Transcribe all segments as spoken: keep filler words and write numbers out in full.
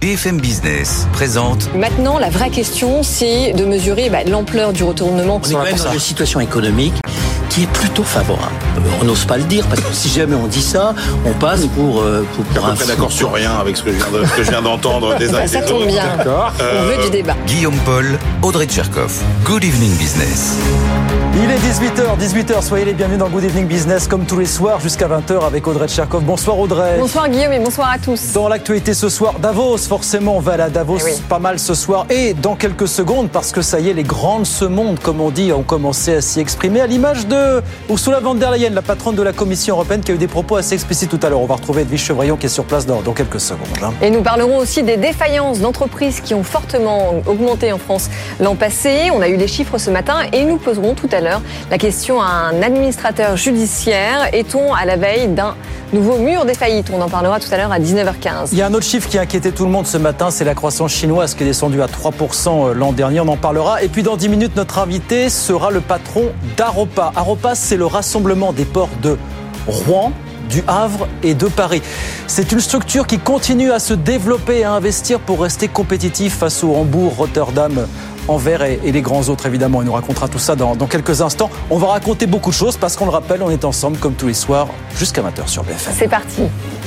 F M Business présente. Maintenant, la vraie question, c'est de mesurer bah, l'ampleur du retournement. On est quand même dans une situation économique qui est plutôt favorable. On n'ose pas le dire, parce que si jamais on dit ça, on passe pour, euh, pour, pour un... Je suis d'accord sur rien avec ce que je viens, de, ce que je viens d'entendre des uns et des autres. Ça tombe bien, euh... on veut du débat. Guillaume Paul, Audrey Tcherkov. Good Evening Business. Il est dix-huit heures, dix-huit heures, soyez les bienvenus dans Good Evening Business, comme tous les soirs, jusqu'à vingt heures avec Audrey Tcherkov. Bonsoir Audrey. Bonsoir Guillaume et bonsoir à tous. Dans l'actualité ce soir, Davos, forcément, on va aller à Davos eh oui. pas mal ce soir. Et dans quelques secondes, parce que ça y est, les grands de ce monde, comme on dit, ont commencé à s'y exprimer, à l'image de Ursula von der Leyen, la patronne de la Commission européenne, qui a eu des propos assez explicites tout à l'heure. On va retrouver Edwige Chevrillon qui est sur place dans, dans quelques secondes. Hein. Et nous parlerons aussi des défaillances d'entreprises qui ont fortement augmenté en France l'an passé. On a eu les chiffres ce matin et nous poserons tout à l'heure la question à un administrateur judiciaire. Est-on à la veille d'un nouveau mur des faillites? On en parlera tout à l'heure à dix-neuf heures quinze. Il y a un autre chiffre qui a inquiété tout le monde ce matin, c'est la croissance chinoise qui est descendue à trois pour cent l'an dernier. On en parlera. Et puis dans dix minutes, notre invité sera le patron d'Aropa. Aropa, c'est le rassemblement des ports de Rouen, du Havre et de Paris. C'est une structure qui continue à se développer et à investir pour rester compétitif face au Hambourg, Rotterdam, Anvers et, et les grands autres, évidemment. Il nous racontera tout ça dans, dans quelques instants. On va raconter beaucoup de choses parce qu'on le rappelle, on est ensemble comme tous les soirs jusqu'à vingt heures sur B F M. C'est parti.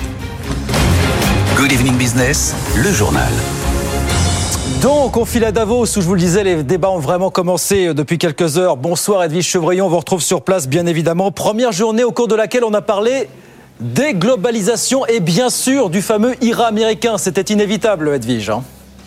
Good Evening Business, le journal. Donc, on file à Davos, où je vous le disais, les débats ont vraiment commencé depuis quelques heures. Bonsoir Edwige Chevrillon, on vous retrouve sur place, bien évidemment. Première journée au cours de laquelle on a parlé déglobalisation et bien sûr du fameux I R A américain. C'était inévitable, Edwige. Hein.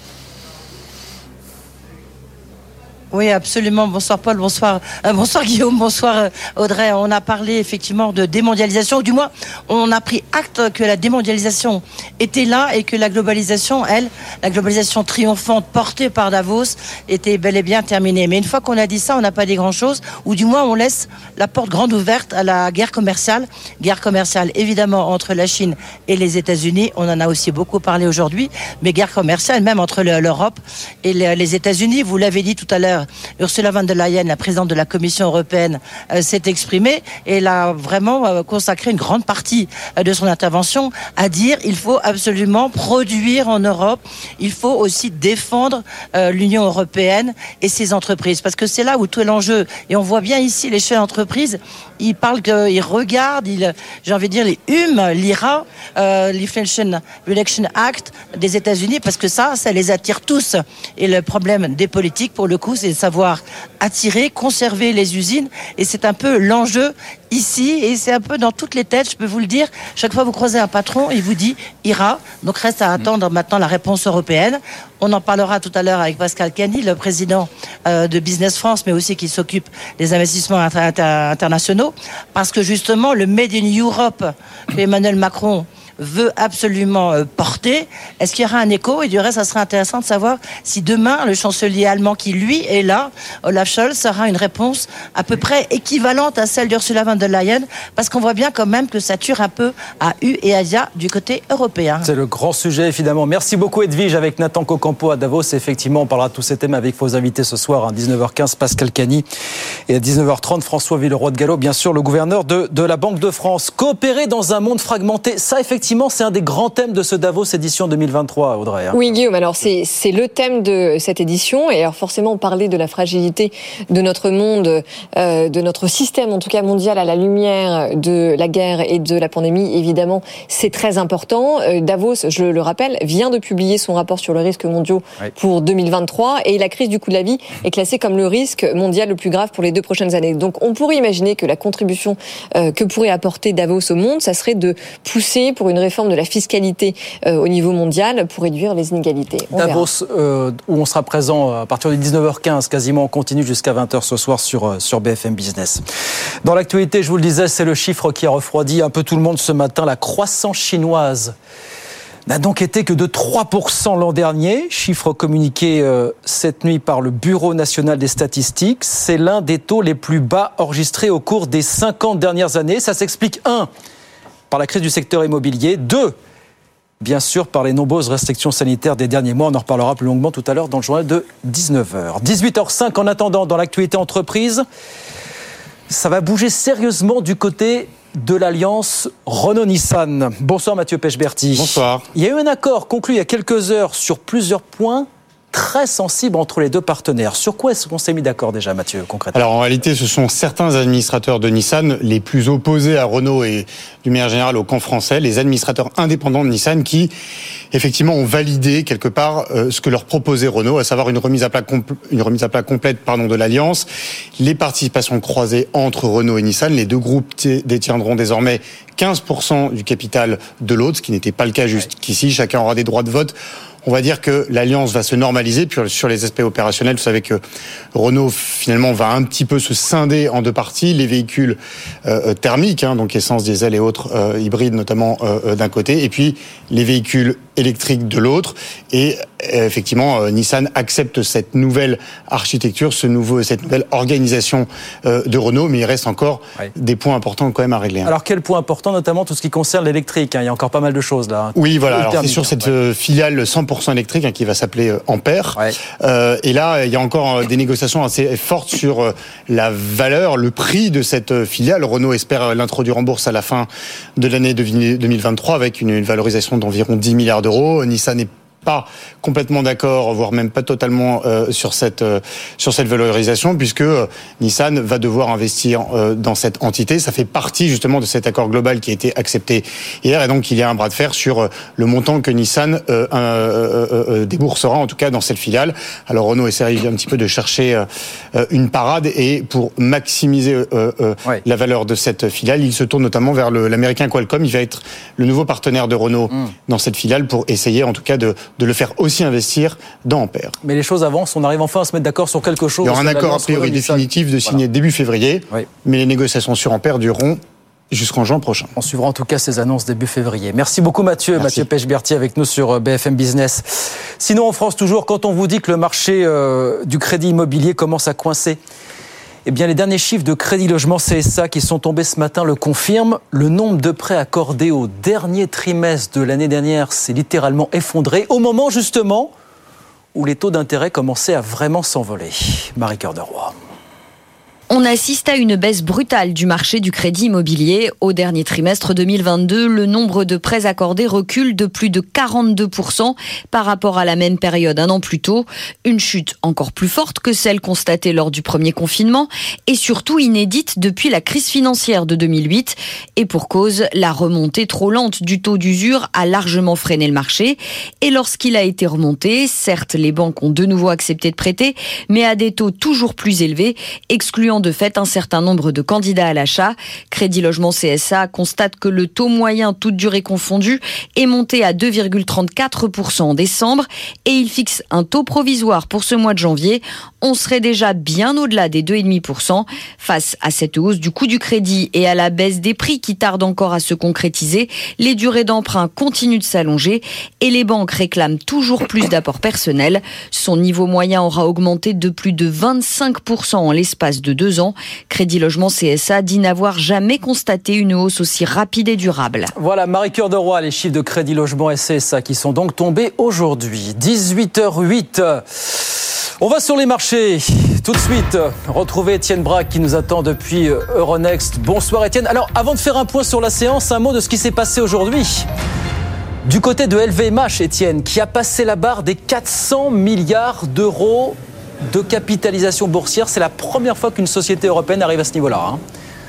Oui, absolument. Bonsoir Paul, bonsoir, euh, bonsoir Guillaume, bonsoir euh, Audrey. On a parlé effectivement de démondialisation, ou du moins on a pris acte que la démondialisation était là et que la globalisation, elle, la globalisation triomphante portée par Davos était bel et bien terminée. Mais une fois qu'on a dit ça, on n'a pas dit grand-chose, ou du moins on laisse la porte grande ouverte à la guerre commerciale. Guerre commerciale évidemment entre la Chine et les États-Unis, on en a aussi beaucoup parlé aujourd'hui, mais guerre commerciale même entre l'Europe et les États-Unis. Vous l'avez dit tout à l'heure, Ursula von der Leyen, la présidente de la Commission européenne, euh, s'est exprimée et elle a vraiment euh, consacré une grande partie euh, de son intervention à dire il faut absolument produire en Europe, il faut aussi défendre euh, l'Union européenne et ses entreprises, parce que c'est là où tout est l'enjeu. Et on voit bien ici les chefs d'entreprise, ils parlent, ils regardent, ils, j'ai envie de dire, les hument l'I R A, euh, l'Inflation Reduction Act des États-Unis, parce que ça, ça les attire tous. Et le problème des politiques, pour le coup, c'est de savoir attirer, conserver les usines, et c'est un peu l'enjeu ici, et c'est un peu dans toutes les têtes, je peux vous le dire. Chaque fois que vous croisez un patron, il vous dit I R A, donc reste à attendre maintenant la réponse européenne. On en parlera tout à l'heure avec Pascal Cany, le président euh, de Business France, mais aussi qui s'occupe des investissements inter- inter- internationaux, parce que justement le Made in Europe que Emmanuel Macron veut absolument euh, porter. Est-ce qu'il y aura un écho? Et du reste, ça serait intéressant de savoir si demain, le chancelier allemand qui, lui, est là, Olaf Scholz, aura une réponse à peu près équivalente à celle d'Ursula von der Leyen, parce qu'on voit bien quand même que ça tire un peu à U et à Ya du côté européen. C'est le grand sujet, évidemment. Merci beaucoup, Edwige, avec Nathan Cocampo à Davos. Et effectivement, on parlera de tous ces thèmes avec vos invités ce soir, à dix-neuf heures quinze, Pascal Cany, et à dix-neuf heures trente, François Villeroy de Galhau, bien sûr, le gouverneur de, de la Banque de France. Coopérer dans un monde fragmenté, ça, effectivement, c'est un des grands thèmes de ce Davos édition deux mille vingt-trois, Audrey. Hein. Oui, Guillaume, alors c'est, c'est le thème de cette édition. Et alors forcément, parler de la fragilité de notre monde, euh, de notre système, en tout cas mondial, à la lumière de la guerre et de la pandémie, évidemment, c'est très important. Euh, Davos, je le rappelle, vient de publier son rapport sur les risques mondiaux oui. pour deux mille vingt-trois. Et la crise du coût de la vie est classée comme le risque mondial le plus grave pour les deux prochaines années. Donc on pourrait imaginer que la contribution euh, que pourrait apporter Davos au monde, ça serait de pousser pour une réforme de la fiscalité euh, au niveau mondial pour réduire les inégalités. On Davos, euh, où on sera présent à partir de dix-neuf heures quinze, quasiment on continue jusqu'à vingt heures ce soir sur, sur B F M Business. Dans l'actualité, je vous le disais, c'est le chiffre qui a refroidi un peu tout le monde ce matin. La croissance chinoise n'a donc été que de trois pour cent l'an dernier, chiffre communiqué euh, cette nuit par le Bureau national des statistiques. C'est l'un des taux les plus bas enregistrés au cours des cinquante dernières années. Ça s'explique, un, par la crise du secteur immobilier, deux, bien sûr par les nombreuses restrictions sanitaires des derniers mois. On en reparlera plus longuement tout à l'heure dans le journal de dix-neuf heures. dix-huit heures cinq, en attendant, dans l'actualité entreprise, ça va bouger sérieusement du côté de l'alliance Renault-Nissan. Bonsoir Mathieu Pechberti. Bonsoir. Il y a eu un accord conclu il y a quelques heures sur plusieurs points très sensibles entre les deux partenaires. Sur quoi est-ce qu'on s'est mis d'accord déjà, Mathieu, concrètement ? Alors en réalité, ce sont certains administrateurs de Nissan, les plus opposés à Renault et d'une manière générale au camp français, les administrateurs indépendants de Nissan qui, effectivement, ont validé quelque part euh, ce que leur proposait Renault, à savoir une remise à plat, compl- une remise à plat complète pardon, de l'alliance, les participations croisées entre Renault et Nissan. Les deux groupes t- détiendront désormais quinze pour cent du capital de l'autre, ce qui n'était pas le cas jusqu'ici. Chacun aura des droits de vote. On va dire que l'alliance va se normaliser. Puis sur les aspects opérationnels, vous savez que Renault finalement va un petit peu se scinder en deux parties. Les véhicules euh, thermiques, hein, donc essence, diesel et autres euh, hybrides notamment euh, d'un côté, et puis les véhicules électriques de l'autre. Et euh, effectivement, euh, Nissan accepte cette nouvelle architecture, ce nouveau, cette nouvelle organisation euh, de Renault, mais il reste encore oui. des points importants quand même à régler. Hein. Alors quel point important, notamment tout ce qui concerne l'électrique, hein. Il y a encore pas mal de choses là. Oui, voilà. Alors c'est sur cette ouais. filiale cent pour cent électrique hein, qui va s'appeler euh, Ampère. Ouais. Euh, et là, il y a encore euh, des négociations assez fortes sur euh, la valeur, le prix de cette euh, filiale. Renault espère l'introduire en bourse à la fin de l'année deux mille vingt-trois avec une, une valorisation d'environ dix milliards d'euros. Nissan n'est pas complètement d'accord, voire même pas totalement euh, sur cette euh, sur cette valorisation, puisque euh, Nissan va devoir investir euh, dans cette entité. Ça fait partie justement de cet accord global qui a été accepté hier, et donc il y a un bras de fer sur euh, le montant que Nissan euh, euh, euh, euh, déboursera en tout cas dans cette filiale. Alors Renault essaie un petit peu de chercher euh, une parade, et pour maximiser euh, euh, ouais. la valeur de cette filiale, il se tourne notamment vers le, l'américain Qualcomm. Il va être le nouveau partenaire de Renault mmh. dans cette filiale pour essayer en tout cas de de le faire aussi investir dans Ampère. Mais les choses avancent, on arrive enfin à se mettre d'accord sur quelque chose. Il y aura un accord a priori définitif de signer voilà. début février, oui. mais les négociations sur Ampère dureront jusqu'en juin prochain. On suivra en tout cas ces annonces début février. Merci beaucoup Mathieu. Merci. Mathieu Pechberti avec nous sur B F M Business. Sinon en France toujours, quand on vous dit que le marché euh, du crédit immobilier commence à coincer, eh bien, les derniers chiffres de Crédit Logement C S A qui sont tombés ce matin le confirment. Le nombre de prêts accordés au dernier trimestre de l'année dernière s'est littéralement effondré au moment justement où les taux d'intérêt commençaient à vraiment s'envoler. Marie-Cœur de Roy. On assiste à une baisse brutale du marché du crédit immobilier. Au dernier trimestre deux mille vingt-deux, le nombre de prêts accordés recule de plus de quarante-deux pour cent par rapport à la même période un an plus tôt. Une chute encore plus forte que celle constatée lors du premier confinement et surtout inédite depuis la crise financière de deux mille huit. Et pour cause, la remontée trop lente du taux d'usure a largement freiné le marché. Et lorsqu'il a été remonté, certes, les banques ont de nouveau accepté de prêter, mais à des taux toujours plus élevés, excluant de fait un certain nombre de candidats à l'achat. Crédit Logement C S A constate que le taux moyen, toute durée confondue, est monté à deux virgule trente-quatre pour cent en décembre et il fixe un taux provisoire pour ce mois de janvier. On serait déjà bien au-delà des deux virgule cinq pour cent. Face à cette hausse du coût du crédit et à la baisse des prix qui tarde encore à se concrétiser, les durées d'emprunt continuent de s'allonger et les banques réclament toujours plus d'apports personnels. Son niveau moyen aura augmenté de plus de vingt-cinq pour cent en l'espace de deux ans. Crédit Logement C S A dit n'avoir jamais constaté une hausse aussi rapide et durable. Voilà, Marie-Cœur de Roy, les chiffres de Crédit Logement et C S A qui sont donc tombés aujourd'hui. dix-huit heures huit. On va sur les marchés. Tout de suite, retrouver Étienne Braque qui nous attend depuis Euronext. Bonsoir Étienne. Alors, avant de faire un point sur la séance, un mot de ce qui s'est passé aujourd'hui. Du côté de L V M H, Étienne, qui a passé la barre des quatre cents milliards d'euros de capitalisation boursière. C'est la première fois qu'une société européenne arrive à ce niveau-là. Hein.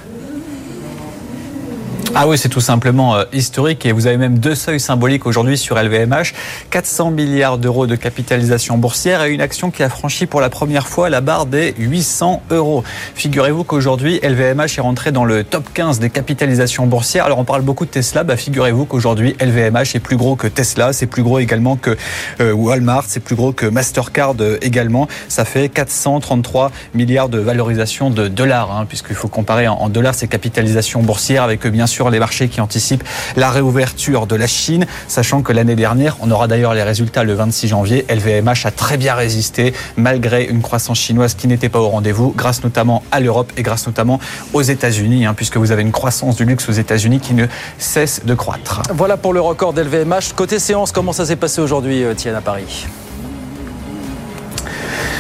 Ah oui, c'est tout simplement euh, historique et vous avez même deux seuils symboliques aujourd'hui sur L V M H. quatre cents milliards d'euros de capitalisation boursière et une action qui a franchi pour la première fois la barre des huit cents euros. Figurez-vous qu'aujourd'hui, L V M H est rentré dans le top quinze des capitalisations boursières. Alors on parle beaucoup de Tesla, bah figurez-vous qu'aujourd'hui, L V M H est plus gros que Tesla, c'est plus gros également que euh, Walmart, c'est plus gros que Mastercard euh, également. Ça fait quatre cent trente-trois milliards de valorisation de dollars, hein, puisqu'il faut comparer en, en dollars ces capitalisations boursières avec bien sûr les marchés qui anticipent la réouverture de la Chine, sachant que l'année dernière, on aura d'ailleurs les résultats le vingt-six janvier, L V M H a très bien résisté malgré une croissance chinoise qui n'était pas au rendez-vous, grâce notamment à l'Europe et grâce notamment aux États-Unis, hein, puisque vous avez une croissance du luxe aux États-Unis qui ne cesse de croître. Voilà pour le record d'L V M H. Côté séance, comment ça s'est passé aujourd'hui, Étienne, à Paris ?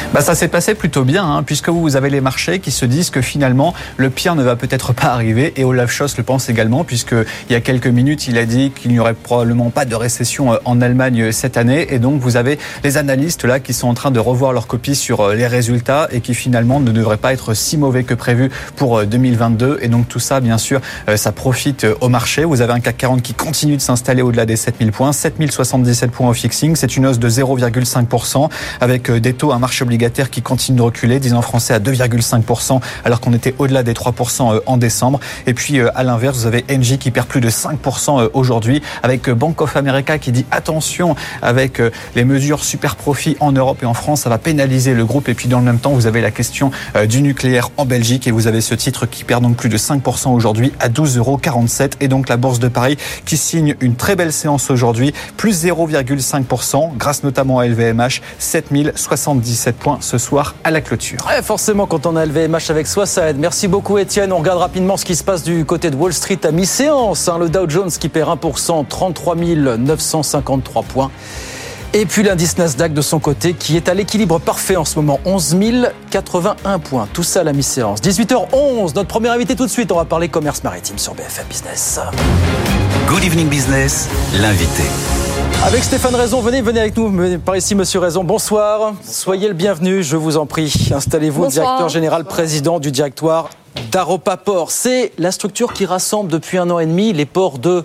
Bah, ça s'est passé plutôt bien, hein, puisque vous avez les marchés qui se disent que finalement, le pire ne va peut-être pas arriver. Et Olaf Scholz le pense également, puisqu'il y a quelques minutes, il a dit qu'il n'y aurait probablement pas de récession en Allemagne cette année. Et donc, vous avez les analystes là qui sont en train de revoir leur copie sur les résultats et qui finalement ne devraient pas être si mauvais que prévu pour deux mille vingt-deux. Et donc, tout ça, bien sûr, ça profite au marché. Vous avez un C A C quarante qui continue de s'installer au-delà des sept mille points, sept mille soixante-dix-sept points au fixing. C'est une hausse de zéro virgule cinq pour cent avec des taux, un marché obligataire qui continue de reculer, dix ans français à deux virgule cinq pour cent alors qu'on était au-delà des trois pour cent en décembre. Et puis, à l'inverse, vous avez Engie qui perd plus de cinq pour cent aujourd'hui avec Bank of America qui dit attention avec les mesures super profit en Europe et en France, ça va pénaliser le groupe. Et puis, dans le même temps, vous avez la question du nucléaire en Belgique et vous avez ce titre qui perd donc plus de cinq pour cent aujourd'hui à douze euros quarante-sept. Et donc, la Bourse de Paris qui signe une très belle séance aujourd'hui, plus zéro virgule cinq pour cent grâce notamment à L V M H, sept mille soixante-dix-sept points ce soir à la clôture. Ouais, forcément, quand on a L V M H avec soi, ça aide. Merci beaucoup, Étienne. On regarde rapidement ce qui se passe du côté de Wall Street à mi-séance. Hein, le Dow Jones qui perd un pour cent, trente-trois mille neuf cent cinquante-trois points. Et puis l'indice Nasdaq de son côté qui est à l'équilibre parfait en ce moment, onze mille quatre-vingt-un points. Tout ça à la mi-séance. dix-huit heures onze, notre premier invité tout de suite. On va parler commerce maritime sur B F M Business. Good Evening Business, l'invité. Avec Stéphane Raison, venez, venez avec nous, venez par ici, monsieur Raison. Bonsoir, soyez le bienvenu, je vous en prie. Installez-vous, Bonsoir. Directeur général, président du directoire d'Aropa Port. C'est la structure qui rassemble depuis un an et demi les ports de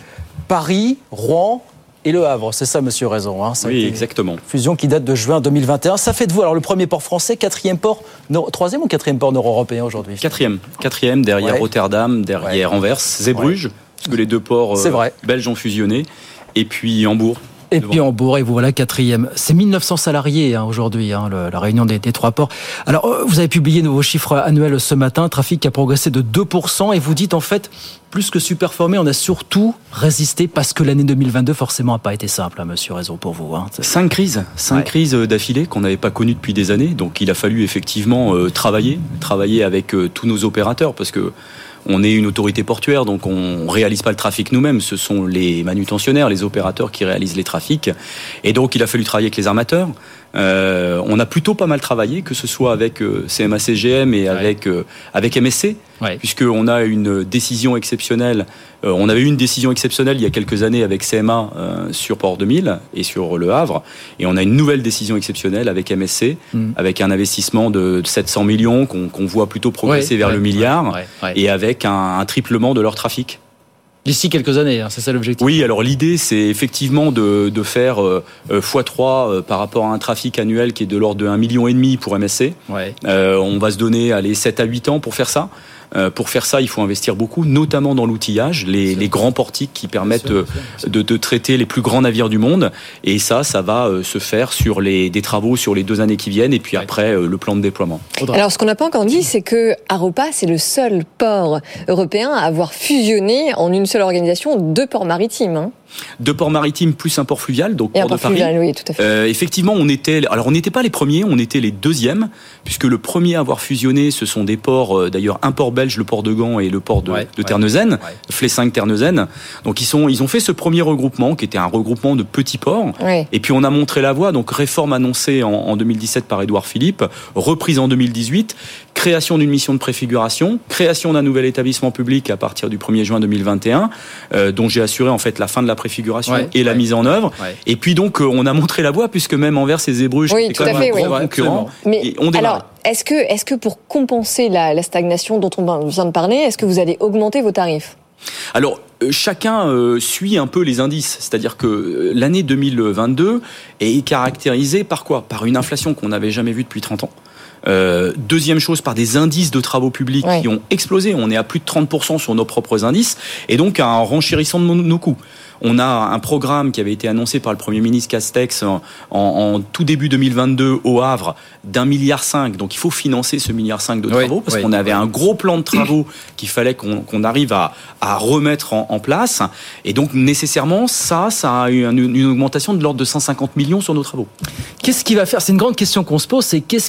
Paris, Rouen et Le Havre. C'est ça, monsieur Raison. Hein. Ça oui, exactement. Fusion qui date de juin deux mille vingt et un. Ça fait de vous, alors le premier port français, quatrième port, nord, troisième ou quatrième port nord-européen aujourd'hui ? Quatrième. Quatrième, derrière ouais. Rotterdam, derrière ouais. Anvers, Zeebrugge, ouais. parce que les deux ports euh, belges ont fusionné. Et puis Hambourg. Et puis Hambourg, et vous voilà quatrième. C'est mille neuf cents salariés hein, aujourd'hui, hein, le, la réunion des, des trois ports. Alors, vous avez publié vos chiffres annuels ce matin, trafic qui a progressé de deux pour cent, et vous dites en fait, plus que superformé, on a surtout résisté parce que l'année deux mille vingt-deux, forcément, n'a pas été simple, hein, monsieur Raison, pour vous. Hein. Cinq crises, cinq ouais. crises d'affilée qu'on n'avait pas connues depuis des années, donc il a fallu effectivement euh, travailler, travailler avec euh, tous nos opérateurs, parce que on est une autorité portuaire, donc on ne réalise pas le trafic nous-mêmes. Ce sont les manutentionnaires, les opérateurs qui réalisent les trafics. Et donc, il a fallu travailler avec les armateurs. Euh, on a plutôt pas mal travaillé, que ce soit avec euh, C M A C G M et ouais. avec, euh, avec M S C, ouais. puisqu'on a une décision exceptionnelle. Euh, on avait eu une décision exceptionnelle il y a quelques années avec C M A euh, sur Port deux mille et sur Le Havre. Et on a une nouvelle décision exceptionnelle avec M S C, mmh. avec un investissement de sept cents millions qu'on, qu'on voit plutôt progresser ouais, vers ouais, le milliard, ouais, ouais. et avec un, un triplement de leur trafic. D'ici quelques années, hein, c'est ça l'objectif. Oui, alors l'idée, c'est effectivement de, de faire euh, fois trois euh, par rapport à un trafic annuel qui est de l'ordre de un virgule cinq million pour M S C. Ouais. Euh, on va se donner allez, sept à huit ans pour faire ça. Euh, pour faire ça, il faut investir beaucoup, notamment dans l'outillage, les, les grands portiques qui permettent de, de, de traiter les plus grands navires du monde. Et ça, ça va euh, se faire sur les, des travaux sur les deux années qui viennent, et puis ouais. après, euh, le plan de déploiement. Alors, ce qu'on n'a pas encore dit, c'est que Aropa, c'est le seul port européen à avoir fusionné en une seule organisation deux ports maritimes. Hein. Deux ports maritimes plus un port fluvial, donc et port, port de Paris. Fluvial, oui, tout à fait. Euh, effectivement, on était, alors on n'était pas les premiers, on était les deuxièmes, puisque le premier à avoir fusionné, ce sont des ports, euh, d'ailleurs un port belge, le port de Gand et le port de, ouais, de Terneuzen, ouais. Flessingue-Terneuzen. Donc ils sont, ils ont fait ce premier regroupement, qui était un regroupement de petits ports. Ouais. Et puis on a montré la voie, donc réforme annoncée en, en deux mille dix-sept par Édouard Philippe, reprise en deux mille dix-huit. Création d'une mission de préfiguration, création d'un nouvel établissement public à partir du premier juin deux mille vingt et un, euh, dont j'ai assuré en fait la fin de la préfiguration ouais, et la ouais. mise en œuvre. Ouais. Et puis donc euh, on a montré la voie, puisque même Anvers et Zeebrugge, oui, c'est quand même fait, un oui. grand concurrent. Mais et on démarre. Alors, est-ce que, est-ce que pour compenser la, la stagnation dont on vient de parler, est-ce que vous allez augmenter vos tarifs ? Alors, euh, chacun euh, suit un peu les indices. C'est-à-dire que euh, l'année deux mille vingt-deux est caractérisée par quoi ? Par une inflation qu'on n'avait jamais vue depuis trente ans. Euh, deuxième chose, par des indices de travaux publics ouais. qui ont explosé. On est à plus de trente pour cent sur nos propres indices, et donc un renchérissement de nos coûts. On a un programme qui avait été annoncé par le Premier ministre Castex en, en, en tout début deux mille vingt-deux au Havre d'un milliard cinq. Donc il faut financer ce milliard cinq de travaux, oui, parce oui, qu'on avait oui. un gros plan de travaux qu'il fallait qu'on, qu'on arrive à, à remettre en, en place. Et donc nécessairement, ça, ça a eu une, une augmentation de l'ordre de cent cinquante millions sur nos travaux. Qu'est-ce qui va faire ? C'est une grande question qu'on se pose, c'est qu'est-ce qui va faire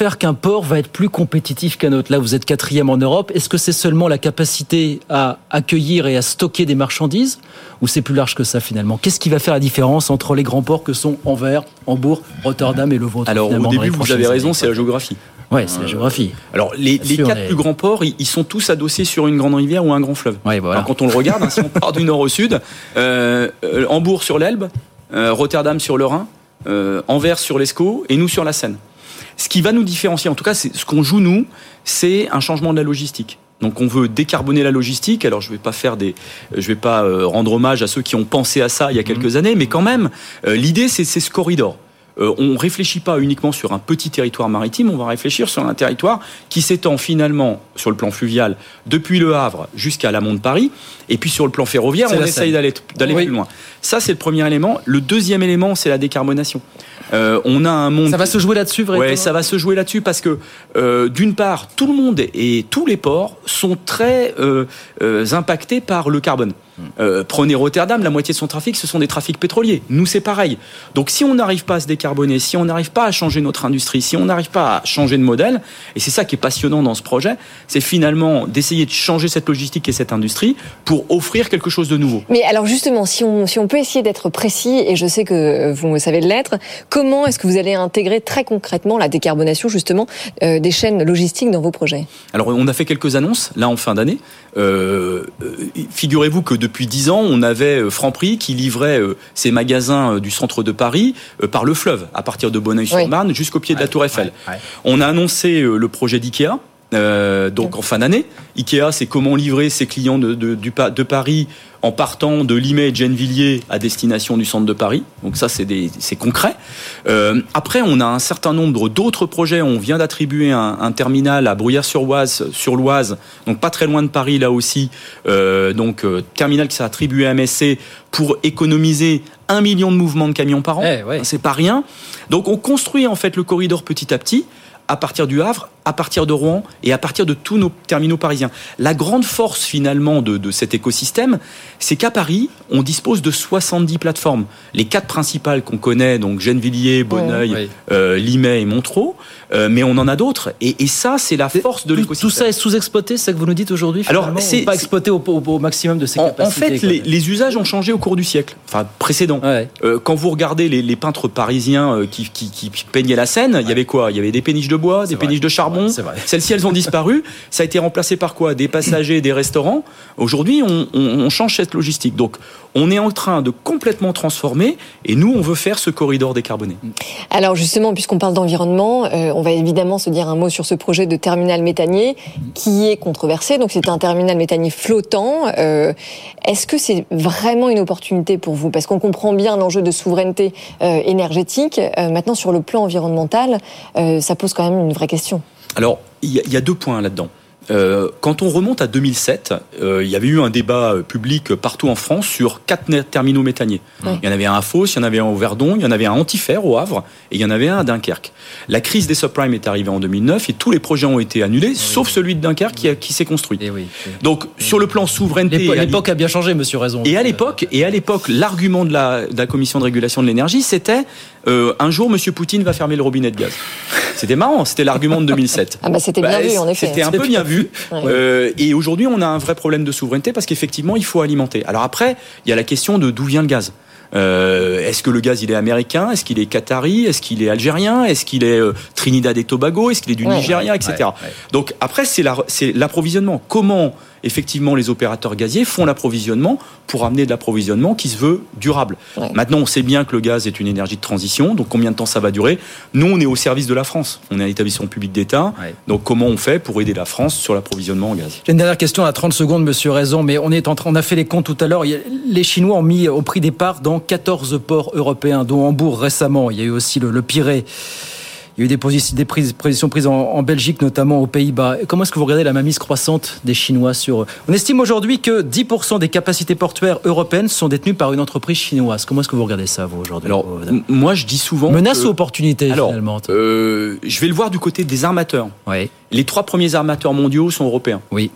faire qu'un port va être plus compétitif qu'un autre? Là, vous êtes quatrième en Europe. Est-ce que c'est seulement la capacité à accueillir et à stocker des marchandises, ou c'est plus large que ça finalement? Qu'est-ce qui va faire la différence entre les grands ports que sont Anvers, Hambourg, Rotterdam et le vôtre? Alors au début, vous avez raison, c'est la géographie. Oui, c'est la géographie. Alors, les, les quatre est... plus grands ports, ils sont tous adossés sur une grande rivière ou un grand fleuve. Ouais, voilà. Alors, quand on le regarde, hein, si on part du nord au sud, euh, euh, Hambourg sur l'Elbe, euh, Rotterdam sur le Rhin, euh, Anvers sur l'Escaut et nous sur la Seine. Ce qui va nous différencier, en tout cas, c'est, ce qu'on joue nous, c'est un changement de la logistique. Donc on veut décarboner la logistique. Alors je vais pas faire des, je vais pas euh, rendre hommage à ceux qui ont pensé à ça il y a quelques mmh. années, mais quand même, euh, l'idée c'est, c'est ce corridor. Euh, on ne réfléchit pas uniquement sur un petit territoire maritime, on va réfléchir sur un territoire qui s'étend finalement sur le plan fluvial depuis Le Havre jusqu'à l'amont de Paris, et puis sur le plan ferroviaire, c'est on essaye d'aller, d'aller oui. plus loin. Ça, c'est le premier élément. Le deuxième élément, c'est la décarbonation. Euh, on a un monde... Ça va se jouer là-dessus, vraiment ? Ouais, ça va se jouer là-dessus parce que, euh, d'une part, tout le monde et tous les ports sont très euh, euh, impactés par le carbone. Euh, prenez Rotterdam, la moitié de son trafic, ce sont des trafics pétroliers. Nous, c'est pareil. Donc, si on n'arrive pas à se décarboner, si on n'arrive pas à changer notre industrie, si on n'arrive pas à changer de modèle, et c'est ça qui est passionnant dans ce projet, c'est finalement d'essayer de changer cette logistique et cette industrie pour offrir quelque chose de nouveau. Mais alors justement, si on, si on peut essayer d'être précis, et je sais que vous savez l'être, comment est-ce que vous allez intégrer très concrètement la décarbonation justement euh, des chaînes logistiques dans vos projets ? Alors, on a fait quelques annonces, là, en fin d'année. Euh, figurez-vous que depuis dix ans, on avait Franprix qui livrait ses magasins du centre de Paris par le fleuve, à partir de Bonneuil-sur-Marne oui. jusqu'au pied de la Tour Eiffel. Ouais, ouais. On a annoncé le projet d'IKEA, euh, donc en fin d'année. IKEA, c'est comment livrer ses clients de, de, de, de Paris en partant de Limay et de Gennevilliers à destination du centre de Paris. Donc ça, c'est, des, c'est concret. Euh, après, on a un certain nombre d'autres projets. On vient d'attribuer un, un terminal à Bruyères-sur-Oise, sur l'Oise, donc pas très loin de Paris là aussi. Euh, donc euh, terminal qui s'est attribué à M S C pour économiser un million de mouvements de camions par an. Eh, ouais. C'est pas rien. Donc on construit en fait le corridor petit à petit, à partir du Havre, à partir de Rouen et à partir de tous nos terminaux parisiens. La grande force finalement de, de cet écosystème, c'est qu'à Paris, on dispose de soixante-dix plateformes. Les quatre principales qu'on connaît, donc Gennevilliers, Bonneuil, ouais, ouais. euh, Limay et Montereau, euh, mais on en a d'autres. Et, et ça, c'est la force de l'écosystème. Tout ça est sous-exploité, c'est ça que vous nous dites aujourd'hui finalement. Alors, c'est pas exploité au, au, au maximum de ses en, capacités. En fait, les, les usages ont changé au cours du siècle, enfin précédent. Ouais. Euh, quand vous regardez les, les peintres parisiens euh, qui, qui, qui peignaient la Seine, ouais. il y avait quoi ? Il y avait des péniches de bois, c'est des vrai. péniches de charbon. Ouais, celles-ci, elles ont disparu. Ça a été remplacé par quoi ? Des passagers, des restaurants. Aujourd'hui, on, on, on change cette logistique. Donc, on est en train de complètement transformer et nous, on veut faire ce corridor décarboné. Alors justement, puisqu'on parle d'environnement, euh, on va évidemment se dire un mot sur ce projet de terminal méthanier qui est controversé. Donc c'est un terminal méthanier flottant. Euh, est-ce que c'est vraiment une opportunité pour vous ? Parce qu'on comprend bien l'enjeu de souveraineté euh, énergétique. Euh, maintenant, sur le plan environnemental, euh, ça pose quand même une vraie question. Alors, il y, y a deux points là-dedans. Euh, quand on remonte à deux mille sept, euh, il y avait eu un débat public partout en France sur quatre terminaux méthaniers. Oui. Il y en avait un à Fos, il y en avait un au Verdon, il y en avait un à Antifer au Havre et il y en avait un à Dunkerque. La crise des subprimes est arrivée en deux mille neuf et tous les projets ont été annulés, oui. sauf celui de Dunkerque qui, a, qui s'est construit. Et oui, oui. Donc oui. sur le plan souveraineté, l'époque, l'époque a bien changé, Monsieur Raison. Et à l'époque, et à l'époque, l'argument de la, de la Commission de régulation de l'énergie, c'était euh, un jour, Monsieur Poutine va fermer le robinet de gaz. C'était marrant, c'était l'argument de deux mille sept. Ah bah c'était bien bah, vu en effet. C'était un peu bien vu. Ouais. Euh, et aujourd'hui, on a un vrai problème de souveraineté parce qu'effectivement, il faut alimenter. Alors après, il y a la question de d'où vient le gaz. Euh, est-ce que le gaz il est américain ? Est-ce qu'il est qatari ? Est-ce qu'il est algérien ? Est-ce qu'il est euh, Trinidad et Tobago ? Est-ce qu'il est du ouais, Nigeria, ouais, et cetera. Ouais, ouais. Donc après, c'est, la, c'est l'approvisionnement. Comment effectivement les opérateurs gaziers font l'approvisionnement pour amener de l'approvisionnement qui se veut durable. Ouais. Maintenant, on sait bien que le gaz est une énergie de transition, donc combien de temps ça va durer ? Nous, on est au service de la France. On est un établissement public d'État, ouais. donc comment on fait pour aider la France sur l'approvisionnement en gaz ? J'ai une dernière question à trente secondes, Monsieur Raison, mais on est en train, on a fait les comptes tout à l'heure. Les Chinois ont mis au prix des parts dans quatorze ports européens, dont Hambourg récemment. Il y a eu aussi le, le Pirée. Il y a eu des positions, des prises, positions prises en, en Belgique, notamment aux Pays-Bas. Comment est-ce que vous regardez la mainmise croissante des Chinois sur... On estime aujourd'hui que dix pour cent des capacités portuaires européennes sont détenues par une entreprise chinoise. Comment est-ce que vous regardez ça, vous, aujourd'hui ? Alors, m- moi, je dis souvent... Menace que... ou opportunité, Alors, finalement euh, je vais le voir du côté des armateurs. Oui. Les trois premiers armateurs mondiaux sont européens. Oui.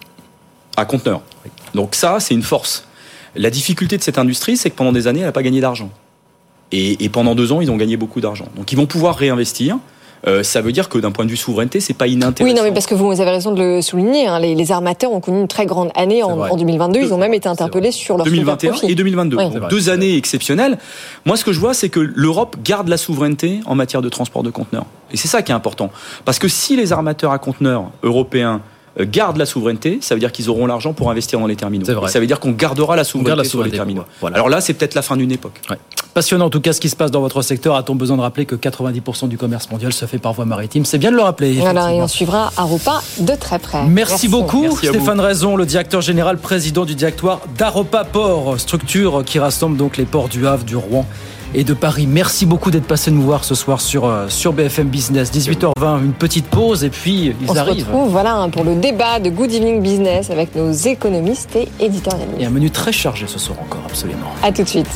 À conteneurs. Oui. Donc ça, c'est une force. La difficulté de cette industrie, c'est que pendant des années, elle n'a pas gagné d'argent. Et, et pendant deux ans, ils ont gagné beaucoup d'argent. Donc ils vont pouvoir réinvestir. Euh, ça veut dire que d'un point de vue souveraineté, c'est pas inintéressant. Oui, non, mais parce que vous avez raison de le souligner. Hein, les, les armateurs ont connu une très grande année en, en deux mille vingt-deux. Ils ont même été interpellés sur leur deux mille vingt et un super profit. Et deux mille vingt-deux. Oui. Donc, deux années exceptionnelles. Moi, ce que je vois, c'est que l'Europe garde la souveraineté en matière de transport de conteneurs. Et c'est ça qui est important. Parce que si les armateurs à conteneurs européens gardent la souveraineté, ça veut dire qu'ils auront l'argent pour investir dans les terminaux. Et ça veut dire qu'on gardera la souveraineté, garde la souveraineté sur les terminaux. Voilà. Alors là, c'est peut-être la fin d'une époque. Ouais. Passionnant en tout cas ce qui se passe dans votre secteur. A-t-on besoin de rappeler que quatre-vingt-dix pour cent du commerce mondial se fait par voie maritime? C'est bien de le rappeler. Voilà, et on suivra Aropa de très près. Merci, Merci. beaucoup Merci Stéphane Raison, le directeur général, président du directoire d'Aropa Port, structure qui rassemble donc les ports du Havre, du Rouen et de Paris. Merci beaucoup d'être passé nous voir ce soir sur, sur B F M Business. dix-huit heures vingt, une petite pause et puis ils on arrivent. On se retrouve voilà, pour le débat de Good Evening Business avec nos économistes et éditorialistes. Et un menu très chargé ce soir encore, absolument. À tout de suite.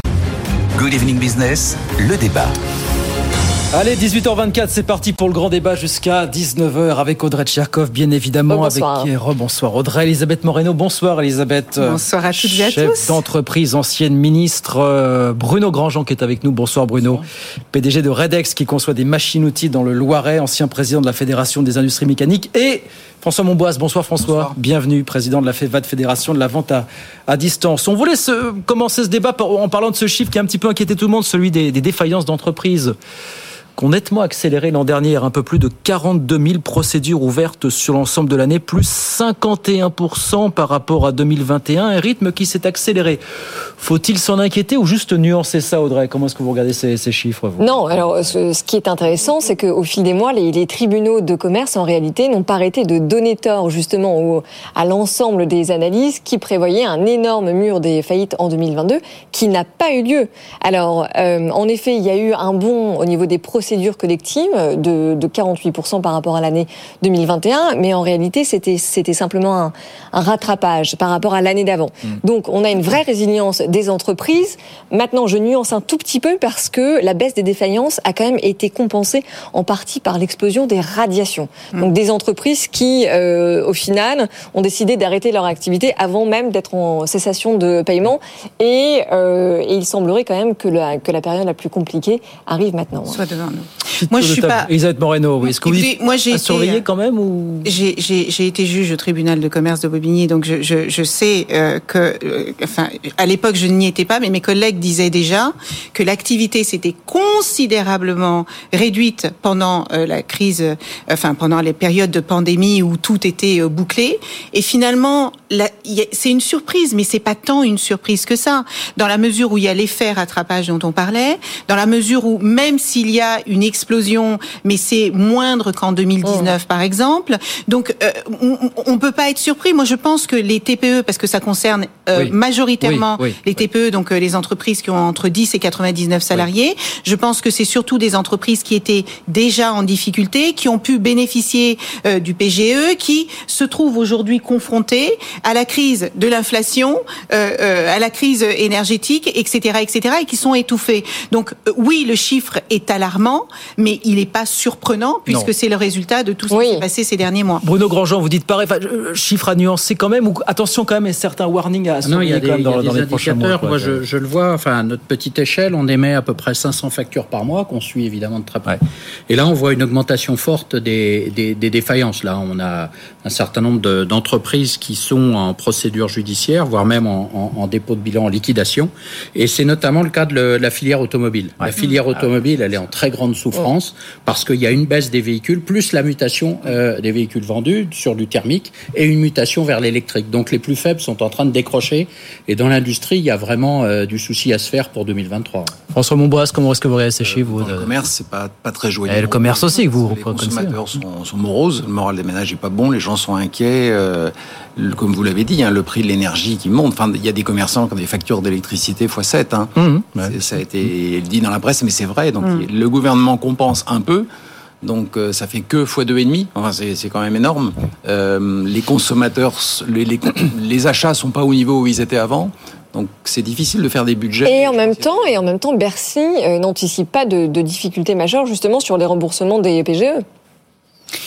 Good Evening Business, le débat. Allez, dix-huit heures vingt-quatre, c'est parti pour le grand débat jusqu'à dix-neuf heures avec Audrey Tcherkov, bien évidemment. Oh, bonsoir. Avec Rebonsoir Audrey, Elisabeth Moreno. Bonsoir Elisabeth. Bonsoir à toutes et à tous. Chef d'entreprise, ancienne ministre. Bruno Grandjean qui est avec nous. Bonsoir Bruno. Bonsoir. P D G de Redex qui conçoit des machines-outils dans le Loiret, ancien président de la Fédération des industries mécaniques. Et François Monboise. Bonsoir François. Bonsoir. Bienvenue, président de la FEVAD, Fédération de la vente à, à distance. On voulait se, commencer ce débat en parlant de ce chiffre qui a un petit peu inquiété tout le monde, celui des, des défaillances d'entreprises, qui ont nettement accéléré l'an dernier, un peu plus de quarante-deux mille procédures ouvertes sur l'ensemble de l'année, plus cinquante et un pour cent par rapport à deux mille vingt et un, un rythme qui s'est accéléré. Faut-il s'en inquiéter ou juste nuancer ça, Audrey? Comment est-ce que vous regardez ces, ces chiffres, vous? Non, alors ce, ce qui est intéressant, c'est qu'au fil des mois, les, les tribunaux de commerce, en réalité, n'ont pas arrêté de donner tort justement au, à l'ensemble des analyses qui prévoyaient un énorme mur des faillites en deux mille vingt-deux qui n'a pas eu lieu. Alors, euh, en effet, il y a eu un bond au niveau des procédures collectives de, de quarante-huit pour cent par rapport à l'année deux mille vingt et un, mais en réalité, c'était, c'était simplement un, un rattrapage par rapport à l'année d'avant. Mmh. Donc, on a une vraie résilience des entreprises. Maintenant, je nuance un tout petit peu parce que la baisse des défaillances a quand même été compensée en partie par l'explosion des radiations. Mmh. Donc, des entreprises qui, euh, au final, ont décidé d'arrêter leur activité avant même d'être en cessation de paiement. Et, euh, et il semblerait quand même que la, que la période la plus compliquée arrive maintenant. Soit devant nous. Moi, je suis pas. Elisabeth Moreno, oui. Est-ce que vous dites moi, j'ai à été, surveiller quand même ou j'ai, j'ai, j'ai été juge au tribunal de commerce de Bobigny, donc je, je, je sais euh, que, euh, enfin, à l'époque, je n'y étais pas, mais mes collègues disaient déjà que l'activité s'était considérablement réduite pendant euh, la crise, euh, enfin, pendant les périodes de pandémie où tout était euh, bouclé. Et finalement, la, y a, c'est une surprise, mais c'est pas tant une surprise que ça, dans la mesure où il y a l'effet rattrapage dont on parlait, dans la mesure où même s'il y a une explosion, mais c'est moindre qu'en deux mille dix-neuf, oh. par exemple. Donc, euh, on ne peut pas être surpris. Moi, je pense que les T P E, parce que ça concerne euh, oui. majoritairement oui, oui, les T P E, oui. donc euh, les entreprises qui ont entre dix et quatre-vingt-dix-neuf salariés, oui. je pense que c'est surtout des entreprises qui étaient déjà en difficulté, qui ont pu bénéficier euh, du P G E, qui se trouvent aujourd'hui confrontées à la crise de l'inflation, euh, euh, à la crise énergétique, et cetera, et cetera, et qui sont étouffées. Donc, euh, oui, le chiffre est alarmant, mais il n'est pas surprenant puisque non. c'est le résultat de tout ce oui. qui s'est passé ces derniers mois. Bruno Grandjean, vous dites pareil, enfin, chiffre à nuancer quand même, ou attention quand même, et certains warnings à surveiller non, il y a des, quand même dans, il y a dans des les prochains mois. Moi, je, je le vois, enfin, à notre petite échelle, on émet à peu près cinq cents factures par mois, qu'on suit évidemment de très près. Ouais. Et là, on voit une augmentation forte des, des, des défaillances. Là, on a un certain nombre de, d'entreprises qui sont en procédure judiciaire, voire même en, en, en dépôt de bilan, en liquidation. Et c'est notamment le cas de le, la filière automobile. Ouais. La filière mmh. automobile, elle est en très grande souffrance oh. parce qu'il y a une baisse des véhicules, plus la mutation euh, des véhicules vendus sur du thermique et une mutation vers l'électrique. Donc les plus faibles sont en train de décrocher. Et dans l'industrie, il y a vraiment euh, du souci à se faire pour deux mille vingt-trois. François Monboise, comment est-ce que vous regardez ces chiffres vous, Dans le commerce, c'est pas, pas très joyeux. Et le commerce aussi, que vous Les consommateurs sont, sont moroses, le moral des ménages est pas bon, les gens sont inquiets. Euh, le, comme vous l'avez dit, hein, le prix de l'énergie qui monte. Enfin, il y a des commerçants qui ont des factures d'électricité fois sept. Hein. Mmh, ouais. Ça a été dit dans la presse, mais c'est vrai. Donc mmh. le gouvernement compense un peu. Donc euh, ça fait que fois deux et demi. Enfin c'est, c'est quand même énorme. Euh, les consommateurs, les, les, les achats sont pas au niveau où ils étaient avant. Donc c'est difficile de faire des budgets. Et en même temps, et en même temps, Bercy euh, n'anticipe pas de, de difficultés majeures justement sur les remboursements des P G E.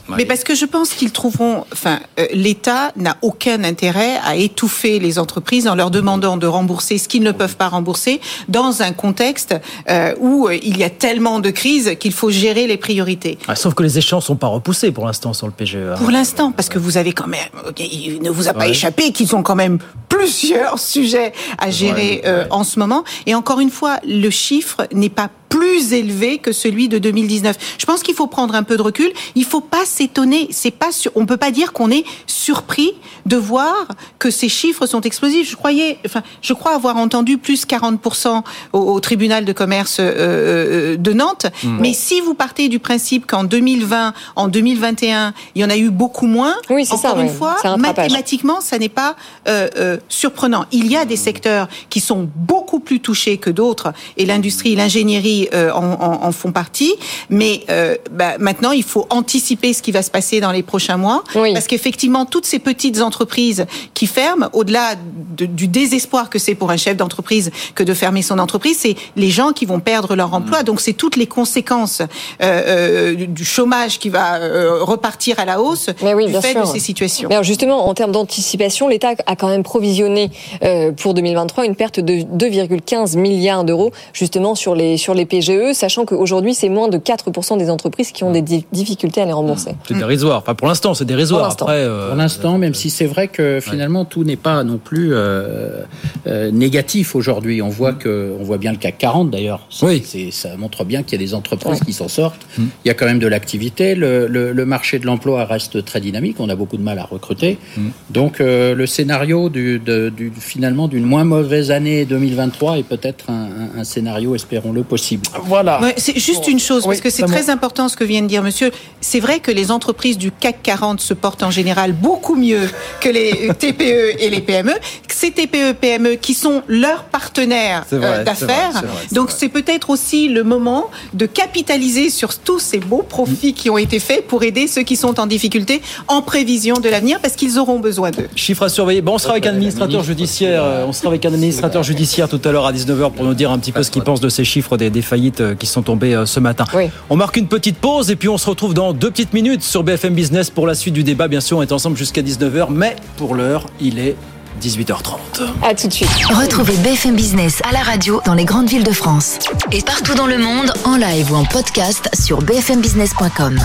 Ouais. Mais parce que je pense qu'ils trouveront, enfin, euh, l'État n'a aucun intérêt à étouffer les entreprises en leur demandant de rembourser ce qu'ils ne peuvent pas rembourser dans un contexte euh, où euh, il y a tellement de crises qu'il faut gérer les priorités. Ah, sauf que les échéances sont pas repoussées pour l'instant sur le P G E. Pour l'instant, parce que vous avez quand même, il ne vous a pas ouais. échappé qu'ils ont quand même plusieurs sujets à gérer ouais, euh, ouais. en ce moment. Et encore une fois, le chiffre n'est pas plus élevé que celui de deux mille dix-neuf. Je pense qu'il faut prendre un peu de recul. Il faut pas s'étonner. C'est pas sur... On peut pas dire qu'on est surpris de voir que ces chiffres sont explosifs. Je croyais, enfin, je crois avoir entendu plus quarante pour cent au, au tribunal de commerce euh, de Nantes. Mmh. Mais si vous partez du principe qu'en deux mille vingt, en deux mille vingt et un, il y en a eu beaucoup moins, oui, c'est encore ça, une oui. fois, mathématiquement, ça n'est pas euh, euh, surprenant. Il y a des secteurs qui sont beaucoup plus touchés que d'autres, et l'industrie, l'ingénierie Euh, en, en, en font partie, mais euh, bah, maintenant il faut anticiper ce qui va se passer dans les prochains mois, oui. parce qu'effectivement toutes ces petites entreprises qui ferment, au-delà de, du désespoir que c'est pour un chef d'entreprise que de fermer son entreprise, c'est les gens qui vont perdre leur emploi, mmh. donc c'est toutes les conséquences euh, euh, du chômage qui va euh, repartir à la hausse mais oui, du bien fait sûr. de ces situations. Mais alors justement, en termes d'anticipation, l'État a quand même provisionné euh, pour deux mille vingt-trois une perte de deux virgule quinze milliards d'euros justement sur les sur les P G E, sachant qu'aujourd'hui, c'est moins de quatre pour cent des entreprises qui ont des difficultés à les rembourser. C'est dérisoire. Enfin, pour l'instant, c'est dérisoire. Pour l'instant, Après, euh... pour l'instant même si c'est vrai que finalement, ouais. tout n'est pas non plus euh, euh, négatif aujourd'hui. On voit que, on voit bien le C A C quarante d'ailleurs. C'est, oui. c'est, ça montre bien qu'il y a des entreprises ouais. qui s'en sortent. Mmh. Il y a quand même de l'activité. Le, le, le marché de l'emploi reste très dynamique. On a beaucoup de mal à recruter. Mmh. Donc, euh, le scénario du, de, du, finalement d'une moins mauvaise année deux mille vingt-trois est peut-être un, un, un scénario, espérons-le, possible. Voilà. Ouais, c'est juste une chose, parce oui, que c'est très important ce que vient de dire monsieur. C'est vrai que les entreprises du C A C quarante se portent en général beaucoup mieux que les T P E et les P M E. Ces T P E, P M E qui sont leurs partenaires vrai, euh, d'affaires. C'est vrai, c'est vrai, c'est Donc vrai. C'est peut-être aussi le moment de capitaliser sur tous ces beaux profits mmh. qui ont été faits pour aider ceux qui sont en difficulté en prévision de l'avenir, parce qu'ils auront besoin d'eux. Chiffre à surveiller. Bon, on sera avec un administrateur judiciaire. On sera avec un administrateur judiciaire tout à l'heure à dix-neuf heures pour nous dire un petit peu ce qu'il pense de ces chiffres des, des faillites qui sont tombés ce matin. Oui. On marque une petite pause et puis on se retrouve dans deux petites minutes sur B F M Business pour la suite du débat. Bien sûr, on est ensemble jusqu'à dix-neuf heures, mais pour l'heure, il est dix-huit heures trente. À tout de suite. Retrouvez B F M Business à la radio dans les grandes villes de France et partout dans le monde en live ou en podcast sur b f m business point com.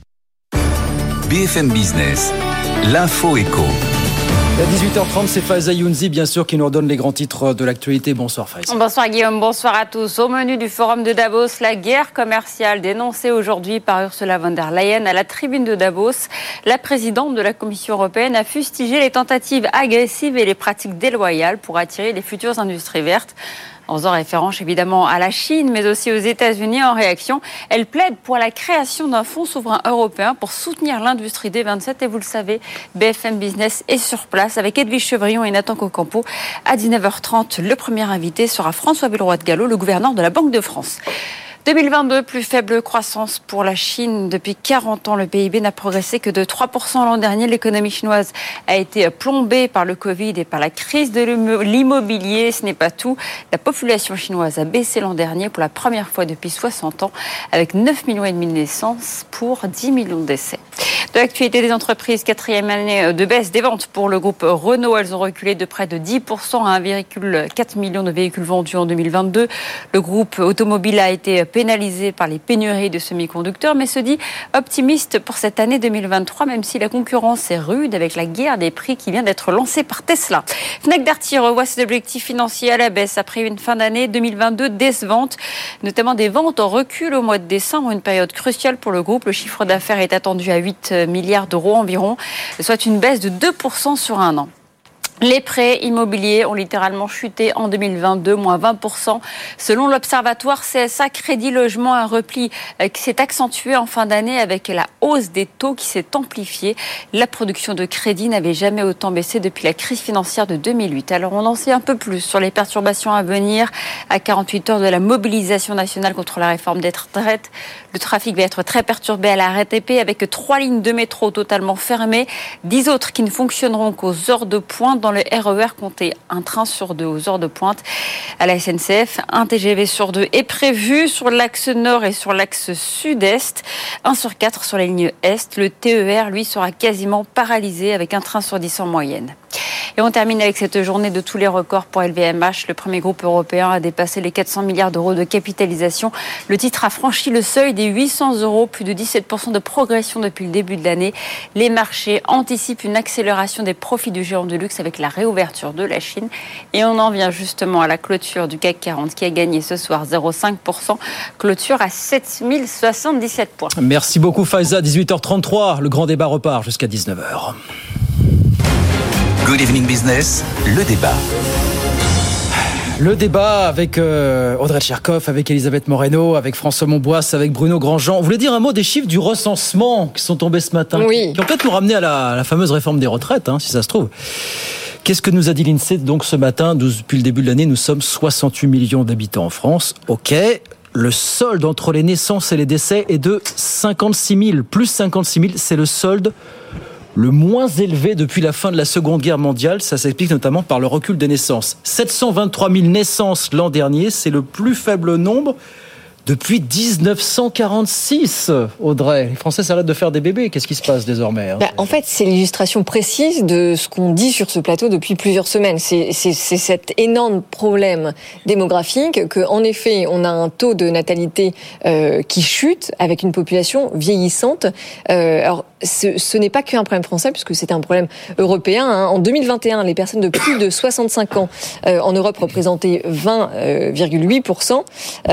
B F M Business, l'info éco. À dix-huit heures trente, c'est Faiza Younzi, bien sûr, qui nous redonne les grands titres de l'actualité. Bonsoir Faiza. Bonsoir Guillaume, bonsoir à tous. Au menu du forum de Davos, la guerre commerciale dénoncée aujourd'hui par Ursula von der Leyen à la tribune de Davos. La présidente de la Commission européenne a fustigé les tentatives agressives et les pratiques déloyales pour attirer les futures industries vertes. En faisant référence évidemment à la Chine, mais aussi aux États-Unis. En réaction, elle plaide pour la création d'un fonds souverain européen pour soutenir l'industrie des vingt-sept. Et vous le savez, B F M Business est sur place avec Edwige Chevrillon et Nathan Cocampo. À dix-neuf heures trente, le premier invité sera François Villeroy de Galhau, le gouverneur de la Banque de France. deux mille vingt-deux, plus faible croissance pour la Chine. Depuis quarante ans, le P I B n'a progressé que de trois pour cent l'an dernier. L'économie chinoise a été plombée par le Covid et par la crise de l'immobilier. Ce n'est pas tout. La population chinoise a baissé l'an dernier pour la première fois depuis soixante ans, avec neuf virgule cinq millions de naissances pour dix millions de décès. De l'actualité des entreprises, quatrième année de baisse des ventes pour le groupe Renault. Elles ont reculé de près de dix pour cent à un virgule quatre million de véhicules vendus en deux mille vingt-deux. Le groupe automobile a été pénalisé par les pénuries de semi-conducteurs, mais se dit optimiste pour cette année deux mille vingt-trois, même si la concurrence est rude avec la guerre des prix qui vient d'être lancée par Tesla. Fnac Darty revoit ses objectifs financiers à la baisse après une fin d'année deux mille vingt-deux décevante, notamment des ventes en recul au mois de décembre, une période cruciale pour le groupe. Le chiffre d'affaires est attendu à huit milliards d'euros environ, soit une baisse de deux pour cent sur un an. Les prêts immobiliers ont littéralement chuté en deux mille vingt-deux, moins vingt pour cent. Selon l'Observatoire C S A Crédit Logement, un repli qui s'est accentué en fin d'année avec la hausse des taux qui s'est amplifiée. La production de crédit n'avait jamais autant baissé depuis la crise financière de deux mille huit. Alors on en sait un peu plus sur les perturbations à venir. À quarante-huit heures de la mobilisation nationale contre la réforme des retraites, le trafic va être très perturbé à la R T P avec trois lignes de métro totalement fermées, dix autres qui ne fonctionneront qu'aux heures de pointe. Dans le R E R, comptez un train sur deux aux heures de pointe. À la S N C F, un T G V sur deux est prévu sur l'axe nord et sur l'axe sud-est. Un sur quatre sur la ligne est. Le T E R, lui, sera quasiment paralysé avec un train sur dix en moyenne. Et on termine avec cette journée de tous les records pour L V M H. Le premier groupe européen a dépassé les quatre cents milliards d'euros de capitalisation. Le titre a franchi le seuil des huit cents euros, plus de dix-sept pour cent de progression depuis le début de l'année. Les marchés anticipent une accélération des profits du géant du luxe avec la réouverture de la Chine. Et on en vient justement à la clôture du C A C quarante qui a gagné ce soir zéro virgule cinq pour cent. Clôture à sept mille soixante-dix-sept points. Merci beaucoup Faiza. dix-huit heures trente-trois, le grand débat repart jusqu'à dix-neuf heures. Good Evening Business, le débat. Le débat avec euh, Audrey Tcherkov, avec Elisabeth Moreno, avec François Monboisse, avec Bruno Grandjean. Vous voulez dire un mot des chiffres du recensement qui sont tombés ce matin, oui. qui, qui ont peut-être nous ramener à la, à la fameuse réforme des retraites, hein, si ça se trouve. Qu'est-ce que nous a dit l'INSEE donc ce matin? Depuis le début de l'année, nous sommes soixante-huit millions d'habitants en France. Ok. Le solde entre les naissances et les décès est de cinquante-six mille. Plus cinquante-six mille, c'est le solde le moins élevé depuis la fin de la Seconde Guerre mondiale. Ça s'explique notamment par le recul des naissances. sept cent vingt-trois mille naissances l'an dernier, c'est le plus faible nombre depuis dix-neuf cent quarante-six, Audrey. Les Français s'arrêtent de faire des bébés. Qu'est-ce qui se passe désormais, hein? Bah, en fait, c'est l'illustration précise de ce qu'on dit sur ce plateau depuis plusieurs semaines. C'est, c'est, c'est cet énorme problème démographique que, en effet, on a un taux de natalité euh, qui chute avec une population vieillissante. Euh, alors, ce, ce n'est pas qu'un problème français, puisque c'est un problème européen. Hein. En deux mille vingt et un, les personnes de plus de soixante-cinq ans euh, en Europe représentaient vingt virgule huit pour cent.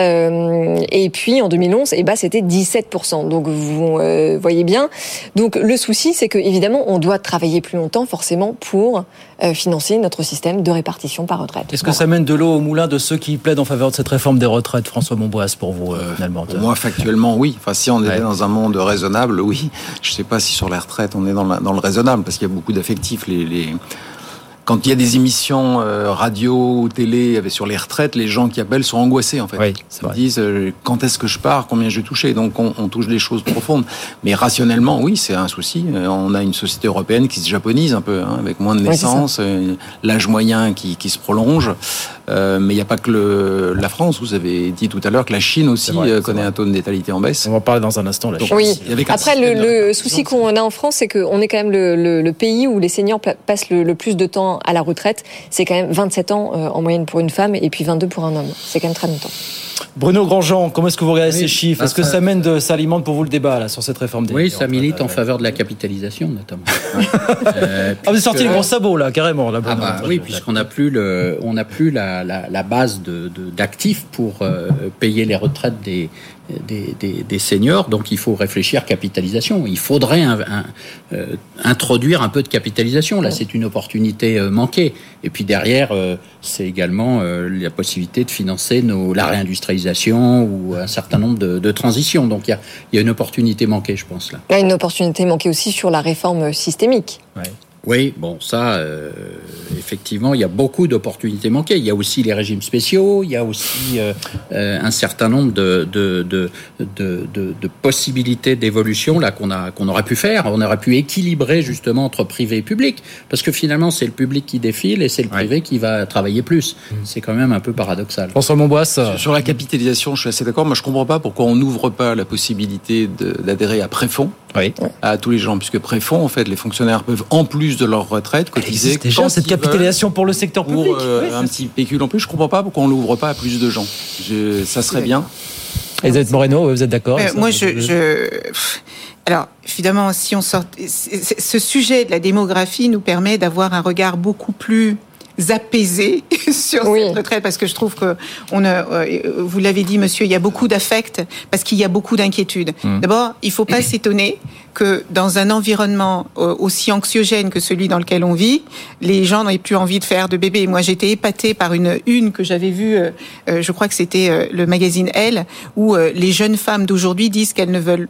Euh, Et puis en deux mille onze, eh ben, c'était dix-sept pour cent. Donc vous euh, voyez bien. Donc le souci, c'est que évidemment, on doit travailler plus longtemps, forcément, pour euh, financer notre système de répartition par retraite. Est-ce que ça mène de l'eau au moulin de ceux qui plaident en faveur de cette réforme des retraites, François Monboisse, pour vous, euh, finalement? Pour moi, factuellement, oui. Enfin, si on était ouais. dans un monde raisonnable, oui. Je ne sais pas si sur les retraites, on est dans, la, dans le raisonnable, parce qu'il y a beaucoup d'affectifs. Les, les... Quand il y a des émissions euh, radio ou télé sur les retraites, les gens qui appellent sont angoissés en fait. Oui, Ils me disent euh, quand est-ce que je pars, combien je vais toucher. Donc on, on touche des choses profondes. Mais rationnellement, oui, c'est un souci. Euh, on a une société européenne qui se japonise un peu, hein, avec moins de naissances, oui, euh, l'âge moyen qui, qui se prolonge. Euh, mais il n'y a pas que le, la France. Vous avez dit tout à l'heure que la Chine aussi vrai, euh, connaît vrai. un taux de natalité en baisse. On va en parler dans un instant. La Chine. Oui. Après, le, le souci qu'on a en France, c'est qu'on est quand même le, le, le pays où les seniors passent le, le plus de temps à la retraite. C'est quand même vingt-sept ans euh, en moyenne pour une femme et puis vingt-deux pour un homme. C'est quand même très longtemps. Bruno Grandjean, comment est-ce que vous regardez oui, ces chiffres? Est-ce que ça mène de, ça alimente pour vous le débat là, sur cette réforme des Oui, ça milite en faveur de la capitalisation notamment. euh, ah, vous avez sorti le gros sabot là, carrément. Là, ah bah, oui, puisqu'on n'a plus le, on n'a plus la, la, la base de, de, d'actifs pour euh, payer les retraites des Des, des, des seniors, donc il faut réfléchir capitalisation. Il faudrait un, un, euh, introduire un peu de capitalisation. Là, c'est une opportunité euh, manquée. Et puis derrière, euh, c'est également euh, la possibilité de financer nos, la réindustrialisation ou un certain nombre de, de transitions. Donc il y a, il y a une opportunité manquée, je pense là. Il y a une opportunité manquée aussi sur la réforme systémique. Ouais. Oui, bon, ça, euh, effectivement, il y a beaucoup d'opportunités manquées. Il y a aussi les régimes spéciaux, il y a aussi euh, euh, un certain nombre de, de, de, de, de, de possibilités d'évolution là qu'on a qu'on aurait pu faire. On aurait pu équilibrer justement entre privé et public, parce que finalement, c'est le public qui défile et c'est le privé ouais. qui va travailler plus. Mmh. C'est quand même un peu paradoxal. François Monboisse. Sur, sur la capitalisation, je suis assez d'accord. Moi, je comprends pas pourquoi on n'ouvre pas la possibilité de, d'adhérer à Préfonds. Oui. À tous les gens, puisque Préfonds, en fait, les fonctionnaires peuvent, en plus de leur retraite, cotiser déjà cette capitalisation pour le secteur public. Pour euh, oui, un petit pécule en plus, je ne comprends pas pourquoi on ne l'ouvre pas à plus de gens. Je, ça serait bien. Elisabeth Moreno, vous êtes d'accord? euh, Moi, je, je... Alors, évidemment, si on sort... Ce sujet de la démographie nous permet d'avoir un regard beaucoup plus apaisé sur oui. cette retraite, parce que je trouve que on a, vous l'avez dit, monsieur, il y a beaucoup d'affect parce qu'il y a beaucoup d'inquiétudes. Mmh. D'abord, il ne faut pas s'étonner que dans un environnement aussi anxiogène que celui dans lequel on vit, les gens n'aient plus envie de faire de bébés. Moi, j'étais épatée par une une que j'avais vue, euh, je crois que c'était euh, le magazine Elle, où euh, les jeunes femmes d'aujourd'hui disent qu'elles ne veulent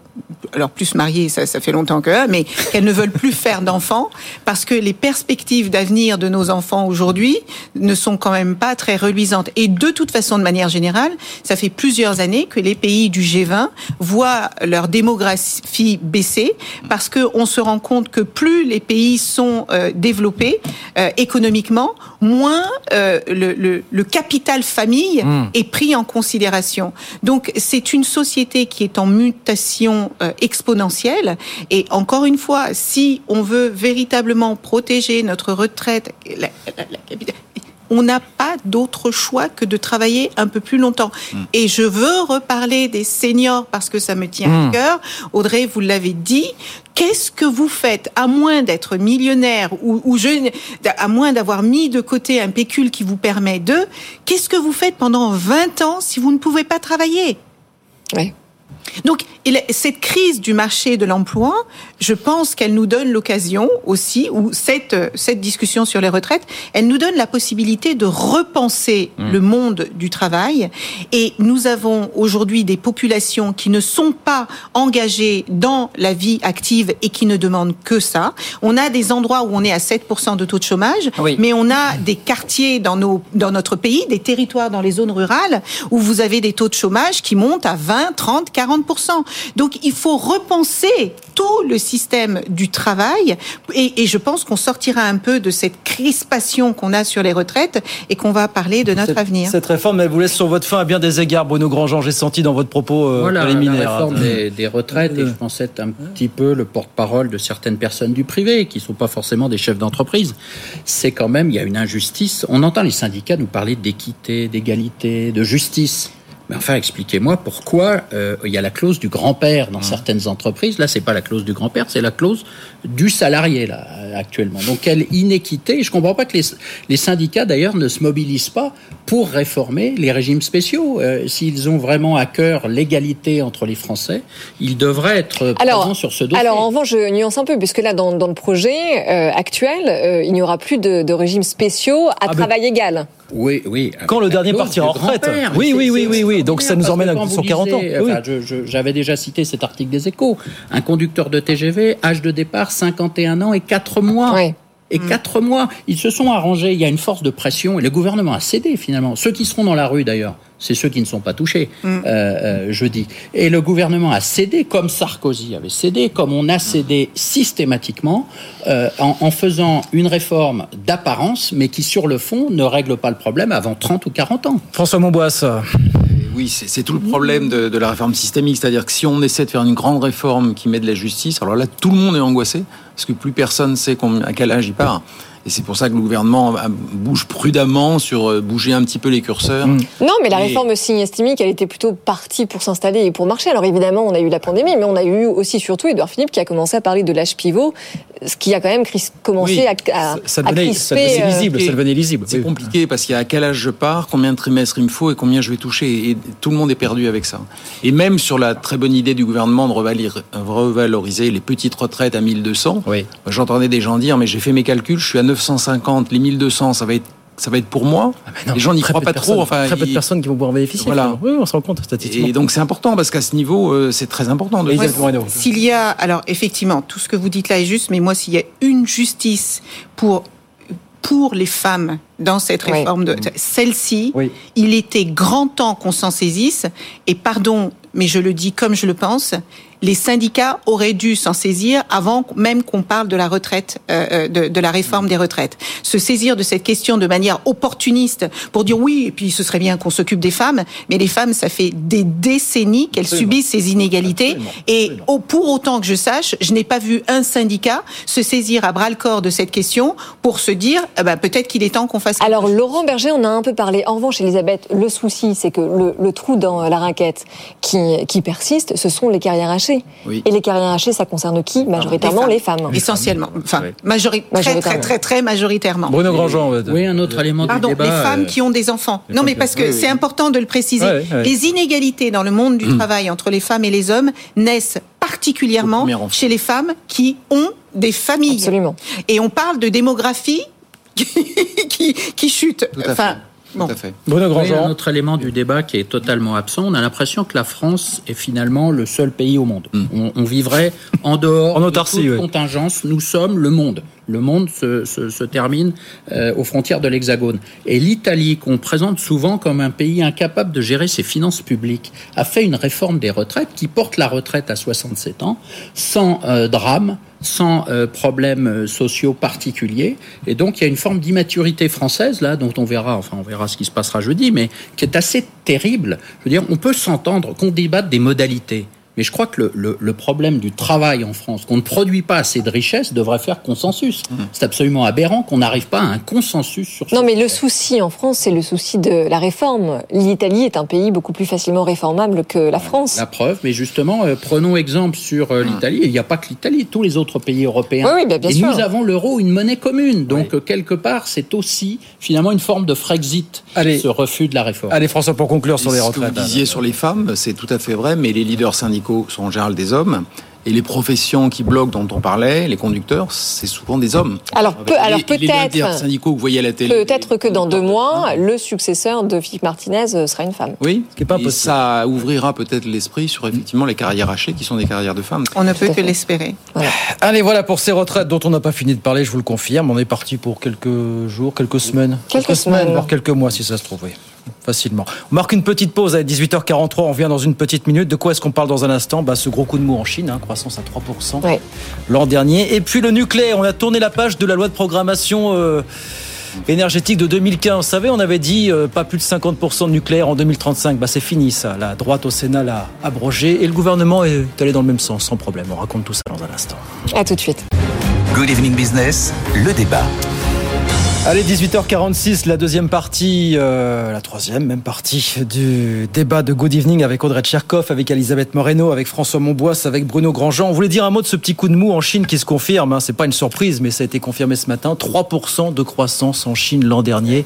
alors plus mariées, ça, ça fait longtemps que, mais qu'elles ne veulent plus faire d'enfants parce que les perspectives d'avenir de nos enfants aujourd'hui ne sont quand même pas très reluisantes. Et de toute façon, de manière générale, ça fait plusieurs années que les pays du G vingt voient leur démographie baisser parce que on se rend compte que plus les pays sont euh, développés euh, économiquement, moins euh, le, le, le capital famille mmh. est pris en considération. Donc c'est une société qui est en mutation euh, exponentielle. Et encore une fois, si on veut véritablement protéger notre retraite, la, la, la capitale, on n'a pas d'autre choix que de travailler un peu plus longtemps. Mmh. Et je veux reparler des seniors parce que ça me tient mmh. à cœur. Audrey, vous l'avez dit. Qu'est-ce que vous faites, à moins d'être millionnaire ou, ou jeune, à moins d'avoir mis de côté un pécule qui vous permet de, qu'est-ce que vous faites pendant vingt ans si vous ne pouvez pas travailler ? Oui. Donc, cette crise du marché de l'emploi, je pense qu'elle nous donne l'occasion aussi, ou cette, cette discussion sur les retraites, elle nous donne la possibilité de repenser mmh. le monde du travail. Et nous avons aujourd'hui des populations qui ne sont pas engagées dans la vie active et qui ne demandent que ça. On a des endroits où on est à sept pour cent de taux de chômage, oui. mais on a des quartiers dans, nos, dans notre pays, des territoires dans les zones rurales, où vous avez des taux de chômage qui montent à vingt, trente, quarante pour cent. Donc il faut repenser tout le système du travail et, et je pense qu'on sortira un peu de cette crispation qu'on a sur les retraites et qu'on va parler de notre cette, avenir. Cette réforme, elle vous laisse sur votre faim à bien des égards, Bruno Grandjean. J'ai senti dans votre propos euh, voilà, préliminaire. La réforme des, des retraites, et je pense être un petit peu le porte-parole de certaines personnes du privé qui ne sont pas forcément des chefs d'entreprise. C'est quand même, il y a une injustice. On entend les syndicats nous parler d'équité, d'égalité, de justice. Mais enfin, expliquez-moi pourquoi euh, il y a la clause du grand-père dans mmh. certaines entreprises. Là, c'est pas la clause du grand-père, c'est la clause du salarié là actuellement. Donc, quelle inéquité. Je comprends pas que les, les syndicats d'ailleurs ne se mobilisent pas pour réformer les régimes spéciaux. Euh, s'ils ont vraiment à cœur l'égalité entre les Français, ils devraient être alors, présents sur ce dossier. Alors, en revanche, je nuance un peu, puisque là, dans, dans le projet euh, actuel, euh, il n'y aura plus de, de régimes spéciaux à ah travail ben... égal. Oui, oui. Quand le dernier partira en retraite. Oui, oui, oui, oui, oui. Donc ça nous emmène à sur quarante ans. Enfin, oui. je, je, j'avais déjà cité cet article des Échos. Un conducteur de T G V, âge de départ cinquante et un ans et quatre mois. Oui. Et mmh. quatre mois, ils se sont arrangés. Il y a une force de pression et le gouvernement a cédé finalement. Ceux qui seront dans la rue d'ailleurs, c'est ceux qui ne sont pas touchés, mmh. euh, euh, jeudi. Et le gouvernement a cédé, comme Sarkozy avait cédé, comme on a cédé systématiquement, euh, en, en faisant une réforme d'apparence, mais qui sur le fond ne règle pas le problème avant trente ou quarante ans. François Monboisse. Oui, c'est, c'est tout le problème de, de la réforme systémique, c'est-à-dire que si on essaie de faire une grande réforme qui met de la justice, alors là, tout le monde est angoissé, parce que plus personne sait à quel âge il part. Et c'est pour ça que le gouvernement bouge prudemment sur bouger un petit peu les curseurs. Mmh. Non, mais la et... réforme systémique, elle était plutôt partie pour s'installer et pour marcher. Alors évidemment, on a eu la pandémie, mais on a eu aussi surtout Édouard Philippe qui a commencé à parler de l'âge pivot, ce qui a quand même commencé oui, à, à, ça devenait, à crisper. Ça devenait lisible, euh... ça devenait lisible. C'est oui. compliqué parce qu'il y a à quel âge je pars, combien de trimestres il me faut et combien je vais toucher. Et tout le monde est perdu avec ça. Et même sur la très bonne idée du gouvernement de revaloriser les petites retraites à mille deux cents, oui. j'entendais des gens dire, mais j'ai fait mes calculs, je suis à neuf cent cinquante. Les mille deux cents, ça va être, ça va être pour moi. Ah ben non, les gens n'y croient pas trop. Enfin, très peu de personnes qui vont pouvoir en bénéficier. Voilà. Oui, on se rend compte statistiquement. Et donc c'est important parce qu'à ce niveau, euh, c'est très important. De ouais, s'il y a, alors effectivement, tout ce que vous dites là est juste, mais moi, s'il y a une justice pour pour les femmes dans cette réforme, oui. de celle-ci, oui. il était grand temps qu'on s'en saisisse. Et pardon, mais je le dis comme je le pense. Les syndicats auraient dû s'en saisir avant même qu'on parle de la retraite, euh, de, de la réforme des retraites. Se saisir de cette question de manière opportuniste pour dire oui, et puis ce serait bien qu'on s'occupe des femmes, mais les femmes, ça fait des décennies qu'elles Absolument. subissent ces inégalités. Absolument. Et Absolument. Au, pour autant que je sache, je n'ai pas vu un syndicat se saisir à bras-le-corps de cette question pour se dire eh ben, peut-être qu'il est temps qu'on fasse quelque Alors, chose. Laurent Berger, on a un peu parlé. En revanche, Elisabeth, le souci, c'est que le, le trou dans la raquette qui, qui persiste, ce sont les carrières hachées. Oui. Et les carrières hachées, ça concerne qui ? Majoritairement les femmes. Les femmes. Essentiellement. Enfin, majori- très, très, très, très majoritairement. Bruno Grandjean. Oui, un autre élément Pardon, du débat. les femmes qui ont des enfants. Non, mais parce que oui, c'est oui. important de le préciser. Ouais, ouais. Les inégalités dans le monde du mmh. travail entre les femmes et les hommes naissent particulièrement chez les femmes qui ont des familles. Absolument. Et on parle de démographie qui, qui chute. Tout à enfin, fait. Bon. Tout à fait. Bruno Grandjean. Un autre élément du débat qui est totalement absent, on a l'impression que la France est finalement le seul pays au monde. Mm. On, on vivrait en dehors en autarcie, de toute oui. contingence. Nous sommes le monde. Le monde se, se, se termine euh, aux frontières de l'Hexagone. Et l'Italie, qu'on présente souvent comme un pays incapable de gérer ses finances publiques, a fait une réforme des retraites qui porte la retraite à soixante-sept ans, sans euh, drame, sans euh, problèmes sociaux particuliers. Et donc, il y a une forme d'immaturité française, là, dont on verra, enfin, on verra ce qui se passera jeudi, mais qui est assez terrible. Je veux dire, on peut s'entendre qu'on débatte des modalités. Mais je crois que le, le, le problème du travail en France, qu'on ne produit pas assez de richesses, devrait faire consensus. Mmh. C'est absolument aberrant qu'on n'arrive pas à un consensus sur ce Non, mais sujet. le souci en France, c'est le souci de la réforme. L'Italie est un pays beaucoup plus facilement réformable que la France. La preuve, mais justement, euh, prenons exemple sur euh, l'Italie. Il n'y a pas que l'Italie, tous les autres pays européens. Oui, oui, bien, bien Et sûr. nous avons l'euro, une monnaie commune. Donc, oui. euh, quelque part, c'est aussi, finalement, une forme de Frexit, Allez. ce refus de la réforme. Allez, François, pour conclure sur Et les ce retraites. Que vous disiez sur les femmes, c'est tout à fait vrai, mais les leaders syndicaux sont en général des hommes. Et les professions qui bloquent, dont on parlait, les conducteurs, c'est souvent des hommes. Alors, peu, alors les, peut-être, les leaders syndicaux que vous voyez à la télé. Peut-être que dans deux mois, le successeur de Philippe Martinez sera une femme. Oui, ce qui est pas possible. Ça ouvrira peut-être l'esprit sur effectivement les carrières hachées qui sont des carrières de femmes. On ne peut que l'espérer. Voilà. Allez, voilà pour ces retraites dont on n'a pas fini de parler, je vous le confirme. On est parti pour quelques jours, quelques semaines. Quelques, quelques semaines, semaines, voire quelques mois si ça se trouve. Oui. Facilement. On marque une petite pause à dix-huit heures quarante-trois. On revient dans une petite minute. De quoi est-ce qu'on parle dans un instant ? Bah, ce gros coup de mou en Chine, hein, croissance à trois pour cent ouais. l'an dernier. Et puis le nucléaire. On a tourné la page de la loi de programmation euh, énergétique de deux mille quinze. Vous savez, on avait dit euh, pas plus de cinquante pour cent de nucléaire en deux mille trente-cinq. Bah, c'est fini ça. La droite au Sénat l'a abrogé et le gouvernement est allé dans le même sens, sans problème. On raconte tout ça dans un instant. À tout de suite. Good Evening Business, le débat. Allez, dix-huit heures quarante-six, la deuxième partie, euh, la troisième même partie du débat de Good Evening avec Audrey Tcherkov, avec Elisabeth Moreno, avec François Monboisse, avec Bruno Grandjean. On voulait dire un mot de ce petit coup de mou en Chine qui se confirme. Hein. C'est pas une surprise, mais ça a été confirmé ce matin. trois pour cent de croissance en Chine l'an dernier.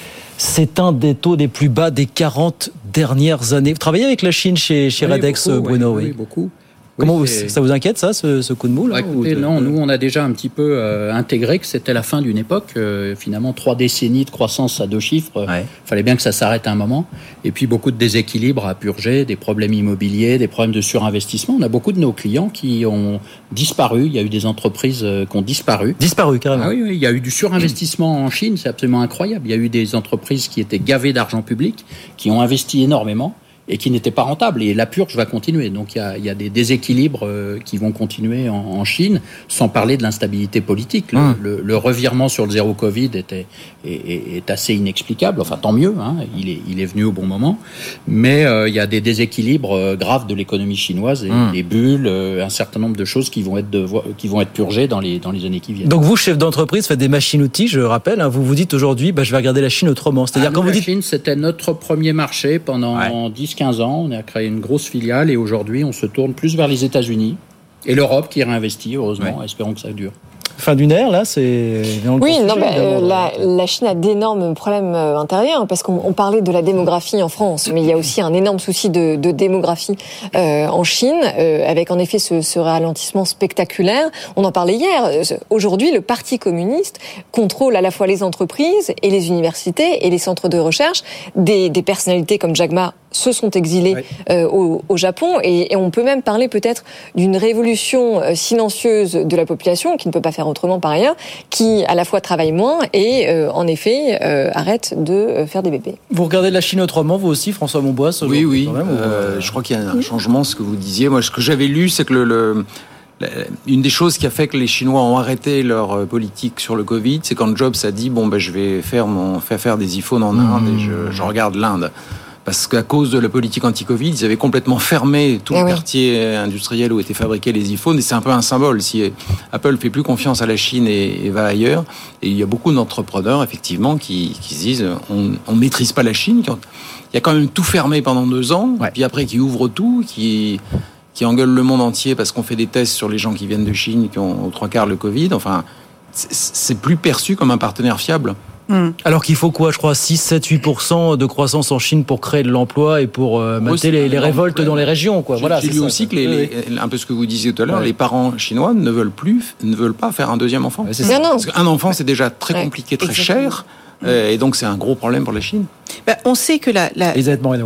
C'est un des taux des plus bas des quarante dernières années. Vous travaillez avec la Chine chez, chez oui, Radex, beaucoup, Bruno, oui. oui. Oui, beaucoup. Comment oui, vous, ça vous inquiète, ça, ce, ce coup de mou là, écoutez, de... non, nous, on a déjà un petit peu euh, intégré que c'était la fin d'une époque. Euh, finalement, trois décennies de croissance à deux chiffres. Il ouais. fallait bien que ça s'arrête à un moment. Et puis, beaucoup de déséquilibres à purger, des problèmes immobiliers, des problèmes de surinvestissement. On a beaucoup de nos clients qui ont disparu. Il y a eu des entreprises euh, qui ont disparu. Disparu, carrément. Ah, oui, oui, il y a eu du surinvestissement en Chine. C'est absolument incroyable. Il y a eu des entreprises qui étaient gavées d'argent public, qui ont investi énormément et qui n'était pas rentable. Et la purge va continuer. Donc il y a, il y a des déséquilibres euh, qui vont continuer en, en Chine, sans parler de l'instabilité politique. Le, mmh. le, le revirement sur le zéro Covid était, est, est, est assez inexplicable. Enfin, tant mieux, hein, il, est, il est venu au bon moment. Mais euh, il y a des déséquilibres euh, graves de l'économie chinoise, et mmh. les bulles, euh, un certain nombre de choses qui vont être, de, qui vont être purgées dans les, dans les années qui viennent. Donc vous, chef d'entreprise, faites des machines-outils, je rappelle, hein, vous vous dites aujourd'hui, bah, je vais regarder la Chine autrement. C'est-à-dire ah, quand nous, vous la dites... Chine, c'était notre premier marché pendant ouais. dix quinze ans. On a créé une grosse filiale et aujourd'hui, on se tourne plus vers les États-Unis et l'Europe qui réinvestit, heureusement. Ouais. Espérons que ça dure. Fin d'une ère, là, c'est... Oui, non, bah, euh, la, la Chine a d'énormes problèmes euh, intérieurs, parce qu'on on parlait de la démographie en France, mais il y a aussi un énorme souci de, de démographie euh, en Chine, euh, avec en effet ce, ce ralentissement spectaculaire. On en parlait hier. Aujourd'hui, le Parti communiste contrôle à la fois les entreprises et les universités et les centres de recherche. Des, des personnalités comme Jack Ma se sont exilés oui. euh, au, au Japon, et, et on peut même parler peut-être d'une révolution euh, silencieuse de la population, qui ne peut pas faire autrement par ailleurs, qui à la fois travaille moins et euh, en effet euh, arrête de euh, faire des bébés. Vous regardez la Chine autrement, vous aussi, François Monboisse? Oui, oui. Même, euh, ou... Je crois qu'il y a un changement, ce que vous disiez. Moi, ce que j'avais lu, c'est que le, le, une des choses qui a fait que les Chinois ont arrêté leur politique sur le Covid, c'est quand Jobs a dit bon, ben, je vais faire, mon, faire faire des iPhones en Inde mmh. et je, je regarde l'Inde. Parce qu'à cause de la politique anti-Covid, ils avaient complètement fermé tout ah le oui. quartier industriel où étaient fabriqués les iPhones. Et c'est un peu un symbole. Si Apple fait plus confiance à la Chine et, et va ailleurs, et il y a beaucoup d'entrepreneurs, effectivement, qui, qui se disent on ne maîtrise pas la Chine. Il y a quand même tout fermé pendant deux ans, ouais. puis après qui ouvre tout, qui, qui engueule le monde entier parce qu'on fait des tests sur les gens qui viennent de Chine, qui ont aux trois quarts le Covid. Enfin, c'est, c'est plus perçu comme un partenaire fiable. Mmh. Alors qu'il faut quoi, je crois, six, sept, huit pour cent de croissance en Chine pour créer de l'emploi et pour euh, mater les, les révoltes dans les régions, quoi. J'ai, voilà, j'ai c'est lu ça, aussi que les, les, un peu ce que vous disiez tout à l'heure, ouais. les parents chinois ne veulent plus, ne veulent pas faire un deuxième enfant. Ouais, c'est ça. Parce qu'un enfant, c'est déjà très compliqué, très Exactement. cher. Et donc, c'est un gros problème pour la Chine. Ben, on sait que la, la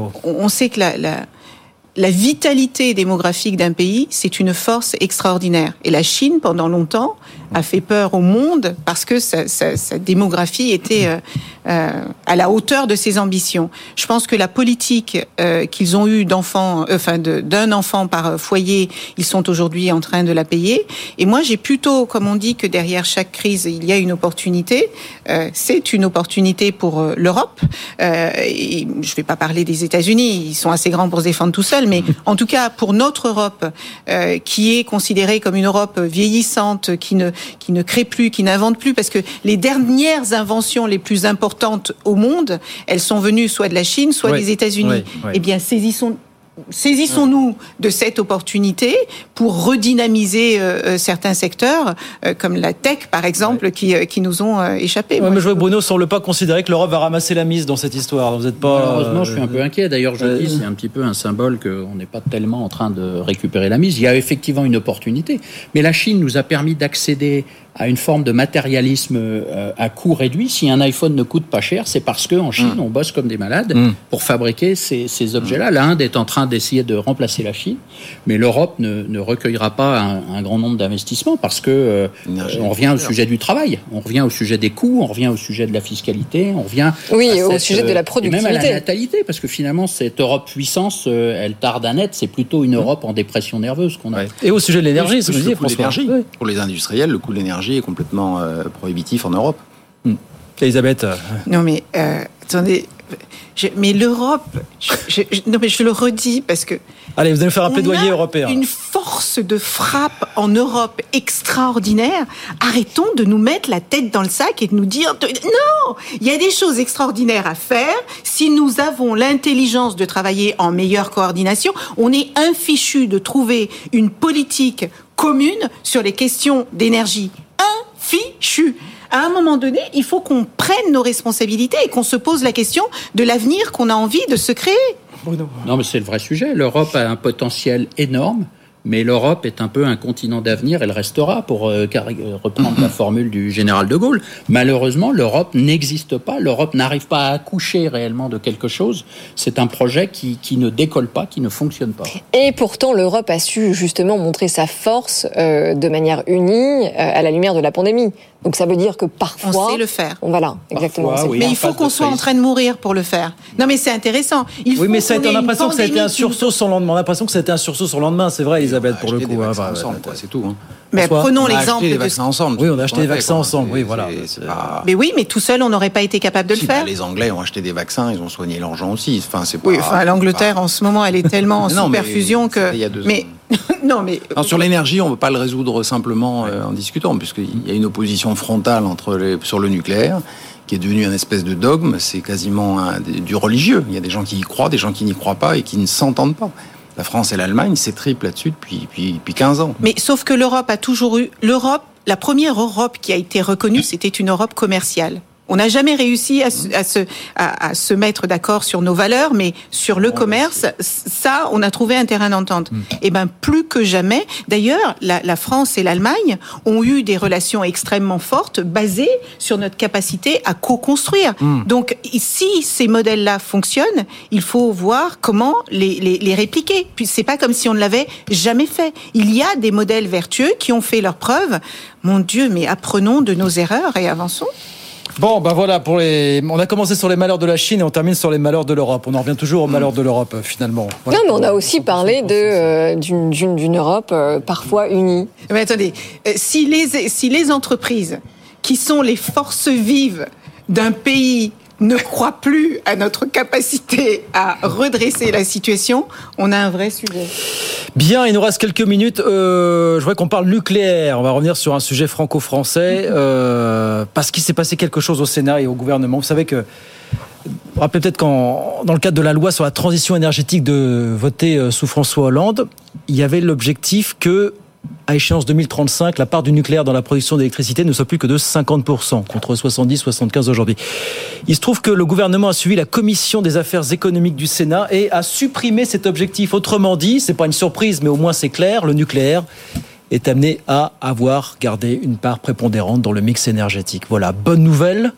on sait que la, la, la vitalité démographique d'un pays, c'est une force extraordinaire. Et la Chine, pendant longtemps, a fait peur au monde parce que sa, sa, sa démographie était euh, euh, à la hauteur de ses ambitions. Je pense que la politique euh, qu'ils ont eue d'enfants, euh, enfin de, d'un enfant par foyer, ils sont aujourd'hui en train de la payer. Et moi, j'ai plutôt, comme on dit, que derrière chaque crise, il y a une opportunité. Euh, c'est une opportunité pour euh, l'Europe. Euh, et je ne vais pas parler des États-Unis, ils sont assez grands pour se défendre tout seuls, mais en tout cas pour notre Europe, euh, qui est considérée comme une Europe vieillissante, qui ne qui ne crée plus, qui n'invente plus, parce que les dernières inventions les plus importantes au monde, elles sont venues soit de la Chine, soit oui, des États-Unis. Oui, oui. Eh bien, saisissons Saisissons-nous de cette opportunité pour redynamiser euh, certains secteurs, euh, comme la tech, par exemple, ouais. qui, euh, qui nous ont euh, échappé. Ouais, mais je vois Bruno semble pas considérer que l'Europe va ramasser la mise dans cette histoire. Vous êtes pas. Malheureusement, euh, je suis un peu inquiet. D'ailleurs, je euh, dis, c'est un petit peu un symbole qu'on n'est pas tellement en train de récupérer la mise. Il y a effectivement une opportunité, mais la Chine nous a permis d'accéder à une forme de matérialisme euh, à coût réduit. Si un iPhone ne coûte pas cher, c'est parce qu'en Chine, mmh. on bosse comme des malades mmh. pour fabriquer ces, ces objets-là. L'Inde est en train d'essayer de remplacer la Chine, mais l'Europe ne, ne recueillera pas un, un grand nombre d'investissements parce que euh, on revient au sujet du travail, on revient au sujet des coûts, on revient au sujet de la fiscalité, on revient oui, au cette, sujet de la productivité. Et même à la natalité, parce que finalement, cette Europe puissance, euh, elle tarde à naître, c'est plutôt une Europe en dépression nerveuse qu'on a. Ouais. Et au sujet de l'énergie, c'est ce que je dis, François. Oui. Pour les industriels, le coût de l'énergie est complètement euh, prohibitif en Europe. Hum. Elisabeth. Euh... Non mais, euh, attendez... Je, mais l'Europe, je, je, je, non mais je le redis parce que. Allez, vous allez nous faire un plaidoyer européen. Une force de frappe en Europe extraordinaire. Arrêtons de nous mettre la tête dans le sac et de nous dire de, non, il y a des choses extraordinaires à faire. Si nous avons l'intelligence de travailler en meilleure coordination, on est infichu de trouver une politique commune sur les questions d'énergie. Infichu. À un moment donné, il faut qu'on prenne nos responsabilités et qu'on se pose la question de l'avenir qu'on a envie de se créer. Non, mais c'est le vrai sujet. L'Europe a un potentiel énorme, mais l'Europe est un peu un continent d'avenir. Elle restera, pour euh, reprendre la formule du général de Gaulle. Malheureusement, l'Europe n'existe pas. L'Europe n'arrive pas à accoucher réellement de quelque chose. C'est un projet qui, qui ne décolle pas, qui ne fonctionne pas. Et pourtant, l'Europe a su justement montrer sa force euh, de manière unie euh, à la lumière de la pandémie. Donc ça veut dire que parfois... On sait le faire. Voilà, exactement. Parfois, oui, mais il faut qu'on soit en train de mourir pour le faire. Non mais c'est intéressant. Il faut oui mais ça, on a l'impression que ça a été un qui... sursaut sur le lendemain. On a l'impression que ça a été un sursaut sur le lendemain. C'est vrai, Elisabeth, pour le coup. Des hein, vaccins ensemble, quoi, c'est tout. Hein. Mais François, prenons on a l'exemple acheté des de... vaccins ensemble. Oui, on a acheté des vaccins fait, ensemble. Oui, c'est, voilà. C'est, c'est pas... Mais oui, mais tout seul, on n'aurait pas été capable de si, le faire. Bah, les Anglais ont acheté des vaccins, ils ont soigné leurs gens aussi. Enfin, c'est pas. Oui, enfin, l'Angleterre pas... en ce moment, elle est tellement en non, sous-perfusion mais, que. Il y a deux mais non, mais non, sur l'énergie, on ne peut pas le résoudre simplement euh, en discutant, puisqu'il y a une opposition frontale entre les... sur le nucléaire, qui est devenu un espèce de dogme. C'est quasiment un... du religieux. Il y a des gens qui y croient, des gens qui n'y croient pas et qui ne s'entendent pas. La France et l'Allemagne, c'est triple là-dessus depuis, depuis, depuis quinze ans. Mais sauf que l'Europe a toujours eu... L'Europe, la première Europe qui a été reconnue, c'était une Europe commerciale. On n'a jamais réussi à se, à, se, à, à se mettre d'accord sur nos valeurs, mais sur le commerce, ça, on a trouvé un terrain d'entente. Mm. Et ben plus que jamais. D'ailleurs, la, la France et l'Allemagne ont eu des relations extrêmement fortes, basées sur notre capacité à co-construire. Mm. Donc, si ces modèles-là fonctionnent, il faut voir comment les, les, les répliquer. Puis c'est pas comme si on ne l'avait jamais fait. Il y a des modèles vertueux qui ont fait leurs preuves. Mon Dieu, mais apprenons de nos erreurs et avançons. Bon, ben voilà, pour les... on a commencé sur les malheurs de la Chine et on termine sur les malheurs de l'Europe. On en revient toujours aux malheurs de l'Europe, finalement. Voilà. Non, mais on a aussi parlé de, euh, d'une, d'une, d'une Europe euh, parfois unie. Mais attendez, euh, si, les, si les entreprises, qui sont les forces vives d'un pays, ne croient plus à notre capacité à redresser la situation, on a un vrai sujet. Bien, il nous reste quelques minutes. Euh, je voudrais qu'on parle nucléaire. On va revenir sur un sujet franco-français euh, parce qu'il s'est passé quelque chose au Sénat et au gouvernement. Vous savez que, vous vous rappelez peut-être qu'en dans le cadre de la loi sur la transition énergétique de votée sous François Hollande, il y avait l'objectif que, à échéance deux mille trente-cinq, la part du nucléaire dans la production d'électricité ne soit plus que de cinquante pour cent, contre soixante-dix à soixante-quinze aujourd'hui. Il se trouve que le gouvernement a suivi la commission des affaires économiques du Sénat et a supprimé cet objectif. Autrement dit, c'est pas une surprise, mais au moins c'est clair, le nucléaire est amené à avoir gardé une part prépondérante dans le mix énergétique. Voilà, bonne nouvelle.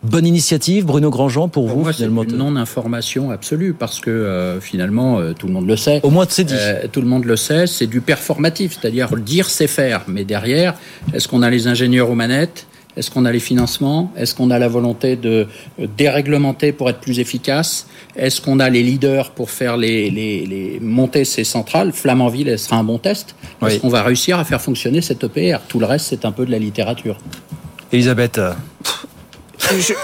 Bonne initiative, Bruno Grandjean, pour, pour vous moi, finalement. C'est une non-information absolue parce que euh, finalement, euh, tout le monde le sait. Au moins, c'est dit. Euh, tout le monde le sait, c'est du performatif, c'est-à-dire dire c'est faire. Mais derrière, est-ce qu'on a les ingénieurs aux manettes ? Est-ce qu'on a les financements ? Est-ce qu'on a la volonté de déréglementer pour être plus efficace ? Est-ce qu'on a les leaders pour faire les, les, les monter ces centrales ? Flamanville, elle sera un bon test. Oui. Est-ce qu'on va réussir à faire fonctionner cette E P R ? Tout le reste, c'est un peu de la littérature. Elisabeth. Je, je...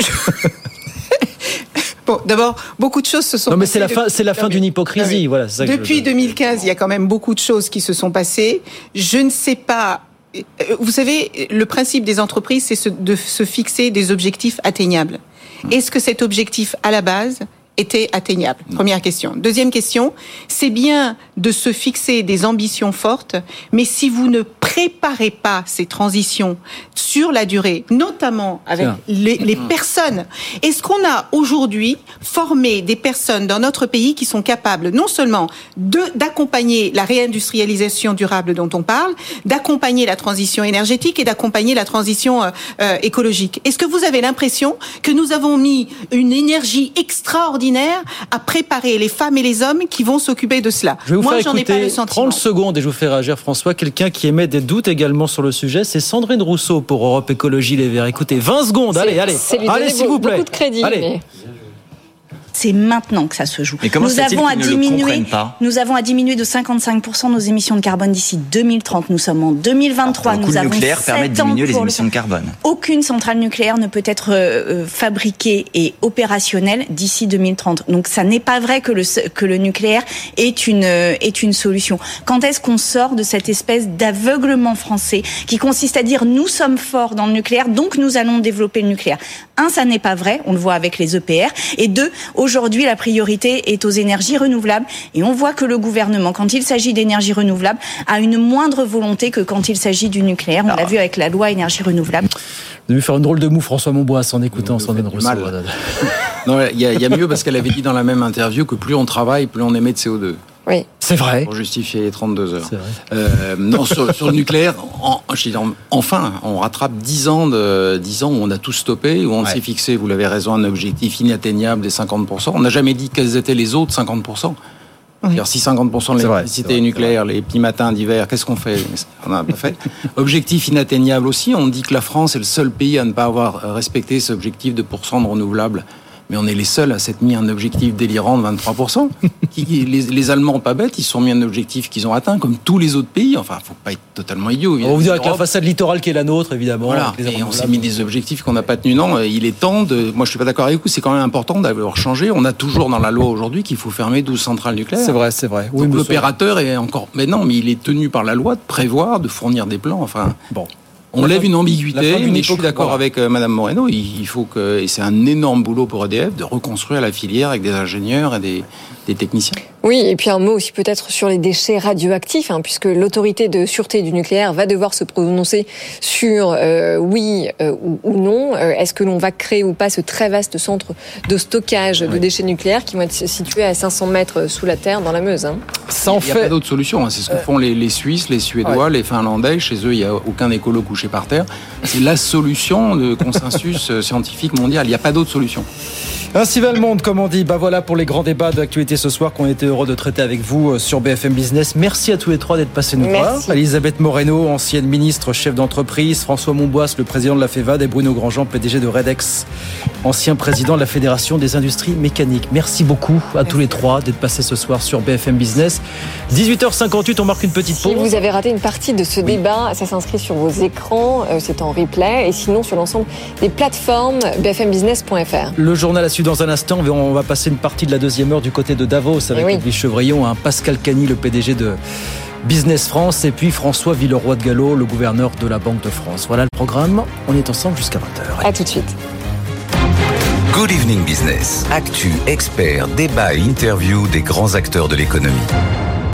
Bon, d'abord, beaucoup de choses se sont non, mais passées. c'est la fin, c'est la fin d'une hypocrisie. Voilà, c'est ça que depuis je... deux mille quinze, il y a quand même beaucoup de choses qui se sont passées. Je ne sais pas. Vous savez, le principe des entreprises, c'est de se fixer des objectifs atteignables. Est-ce que cet objectif, à la base, était atteignable ? Première question. Deuxième question, c'est bien de se fixer des ambitions fortes, mais si vous ne préparez pas ces transitions sur la durée, notamment avec les, les personnes, est-ce qu'on a aujourd'hui formé des personnes dans notre pays qui sont capables non seulement de, d'accompagner la réindustrialisation durable dont on parle, d'accompagner la transition énergétique et d'accompagner la transition euh, euh, écologique ? Est-ce que vous avez l'impression que nous avons mis une énergie extraordinaire à préparer les femmes et les hommes qui vont s'occuper de cela? Je vais vous Moi, faire j'en ai pas le écouter sentiment. trente secondes et je vous fais réagir, François. Quelqu'un qui émet des doutes également sur le sujet, c'est Sandrine Rousseau pour Europe Écologie Les Verts. Écoutez, vingt secondes, allez, allez, allez, s'il vous plaît. Beaucoup de crédit. Allez. Mais... C'est maintenant que ça se joue. Mais comment nous avons à qu'ils diminuer, ne le pas nous avons à diminuer de cinquante-cinq pour cent nos émissions de carbone d'ici deux mille trente. Nous sommes en deux mille vingt-trois. Alors, nous le avons nucléaire permet de sept ans diminuer les pour émissions le... de carbone. Aucune centrale nucléaire ne peut être euh, fabriquée et opérationnelle d'ici deux mille trente. Donc ça n'est pas vrai que le que le nucléaire est une euh, est une solution. Quand est-ce qu'on sort de cette espèce d'aveuglement français qui consiste à dire nous sommes forts dans le nucléaire, donc nous allons développer le nucléaire? Un, ça n'est pas vrai, on le voit avec les E P R. Et deux, aujourd'hui la priorité est aux énergies renouvelables et on voit que le gouvernement, quand il s'agit d'énergie renouvelable, a une moindre volonté que quand il s'agit du nucléaire. On l'a vu avec la loi énergie renouvelable. Vous avez faire une drôle de moue, François Monboisse, en écoutant Sandrine Rousseau. Non, il y, y a mieux parce qu'elle avait dit dans la même interview que plus on travaille, plus on émet de C O deux. Oui. C'est vrai. Pour justifier les trente-deux heures. Euh, non, sur, sur le nucléaire, en, en, enfin, on rattrape dix ans, de, dix ans où on a tout stoppé, où on ouais. s'est fixé, vous l'avez raison, un objectif inatteignable des cinquante pour cent. On n'a jamais dit quels étaient les autres cinquante pour cent. Oui. Si cinquante pour cent de l'électricité est nucléaire, les petits matins d'hiver, qu'est-ce qu'on fait? On n'a pas fait. Objectif inatteignable aussi, on dit que la France est le seul pays à ne pas avoir respecté cet objectif de pourcent de renouvelables. Mais on est les seuls à s'être mis un objectif délirant de vingt-trois pour cent. les, les Allemands, pas bêtes, ils se sont mis un objectif qu'ils ont atteint, comme tous les autres pays. Enfin, faut pas être totalement idiot. On va vous dire avec la façade littorale qui est la nôtre, évidemment. Voilà. Et on s'est mis des objectifs qu'on n'a pas tenus. Non, il est temps de... Moi, je suis pas d'accord avec vous, c'est quand même important d'avoir changé. On a toujours dans la loi aujourd'hui qu'il faut fermer douze centrales nucléaires. C'est vrai, c'est vrai. Donc, oui, l'opérateur est encore... Mais non, mais il est tenu par la loi de prévoir, de fournir des plans. Enfin, bon... On lève une ambiguïté, mais je suis d'accord avec euh, Madame Moreno. Il, il faut que, et c'est un énorme boulot pour E D F de reconstruire la filière avec des ingénieurs et des, des techniciens. Oui, et puis un mot aussi peut-être sur les déchets radioactifs, hein, puisque l'autorité de sûreté du nucléaire va devoir se prononcer sur euh, oui euh, ou, ou non. Euh, est-ce que l'on va créer ou pas ce très vaste centre de stockage oui. de déchets nucléaires qui vont être situés à cinq cents mètres sous la terre dans la Meuse, hein. Ça en fait... Il n'y a pas d'autre solution. Hein. C'est ce que font les, les Suisses, les Suédois, ouais. les Finlandais. Chez eux, il n'y a aucun écolo couché par terre. C'est la solution de consensus scientifique mondial. Il n'y a pas d'autre solution. Ainsi va le monde, comme on dit. Bah voilà pour les grands débats d'actualité ce soir qu'on était heureux de traiter avec vous sur B F M Business. Merci à tous les trois d'être passés nous voir. Elisabeth Moreno, ancienne ministre, chef d'entreprise, François Monboisse, le président de la FEVAD, et Bruno Grandjean, P D G de Redex, ancien président de la Fédération des industries mécaniques. Merci beaucoup à tous les trois d'être passés ce soir sur B F M Business. dix-huit heures cinquante-huit, on marque une petite pause. Si vous avez raté une partie de ce débat, ça s'inscrit sur vos écrans, c'est en replay, et sinon sur l'ensemble des plateformes b f m business point f r. Le journal à suivre dans un instant. On va passer une partie de la deuxième heure du côté de Davos avec oui. Edwige Chevrillon, un Pascal Cagny, le P D G de Business France, et puis François Villeroy de Galhau, le gouverneur de la Banque de France. Voilà le programme. On est ensemble jusqu'à vingt heures. À tout de suite. Good Evening Business. Actu, experts, débat et interview des grands acteurs de l'économie.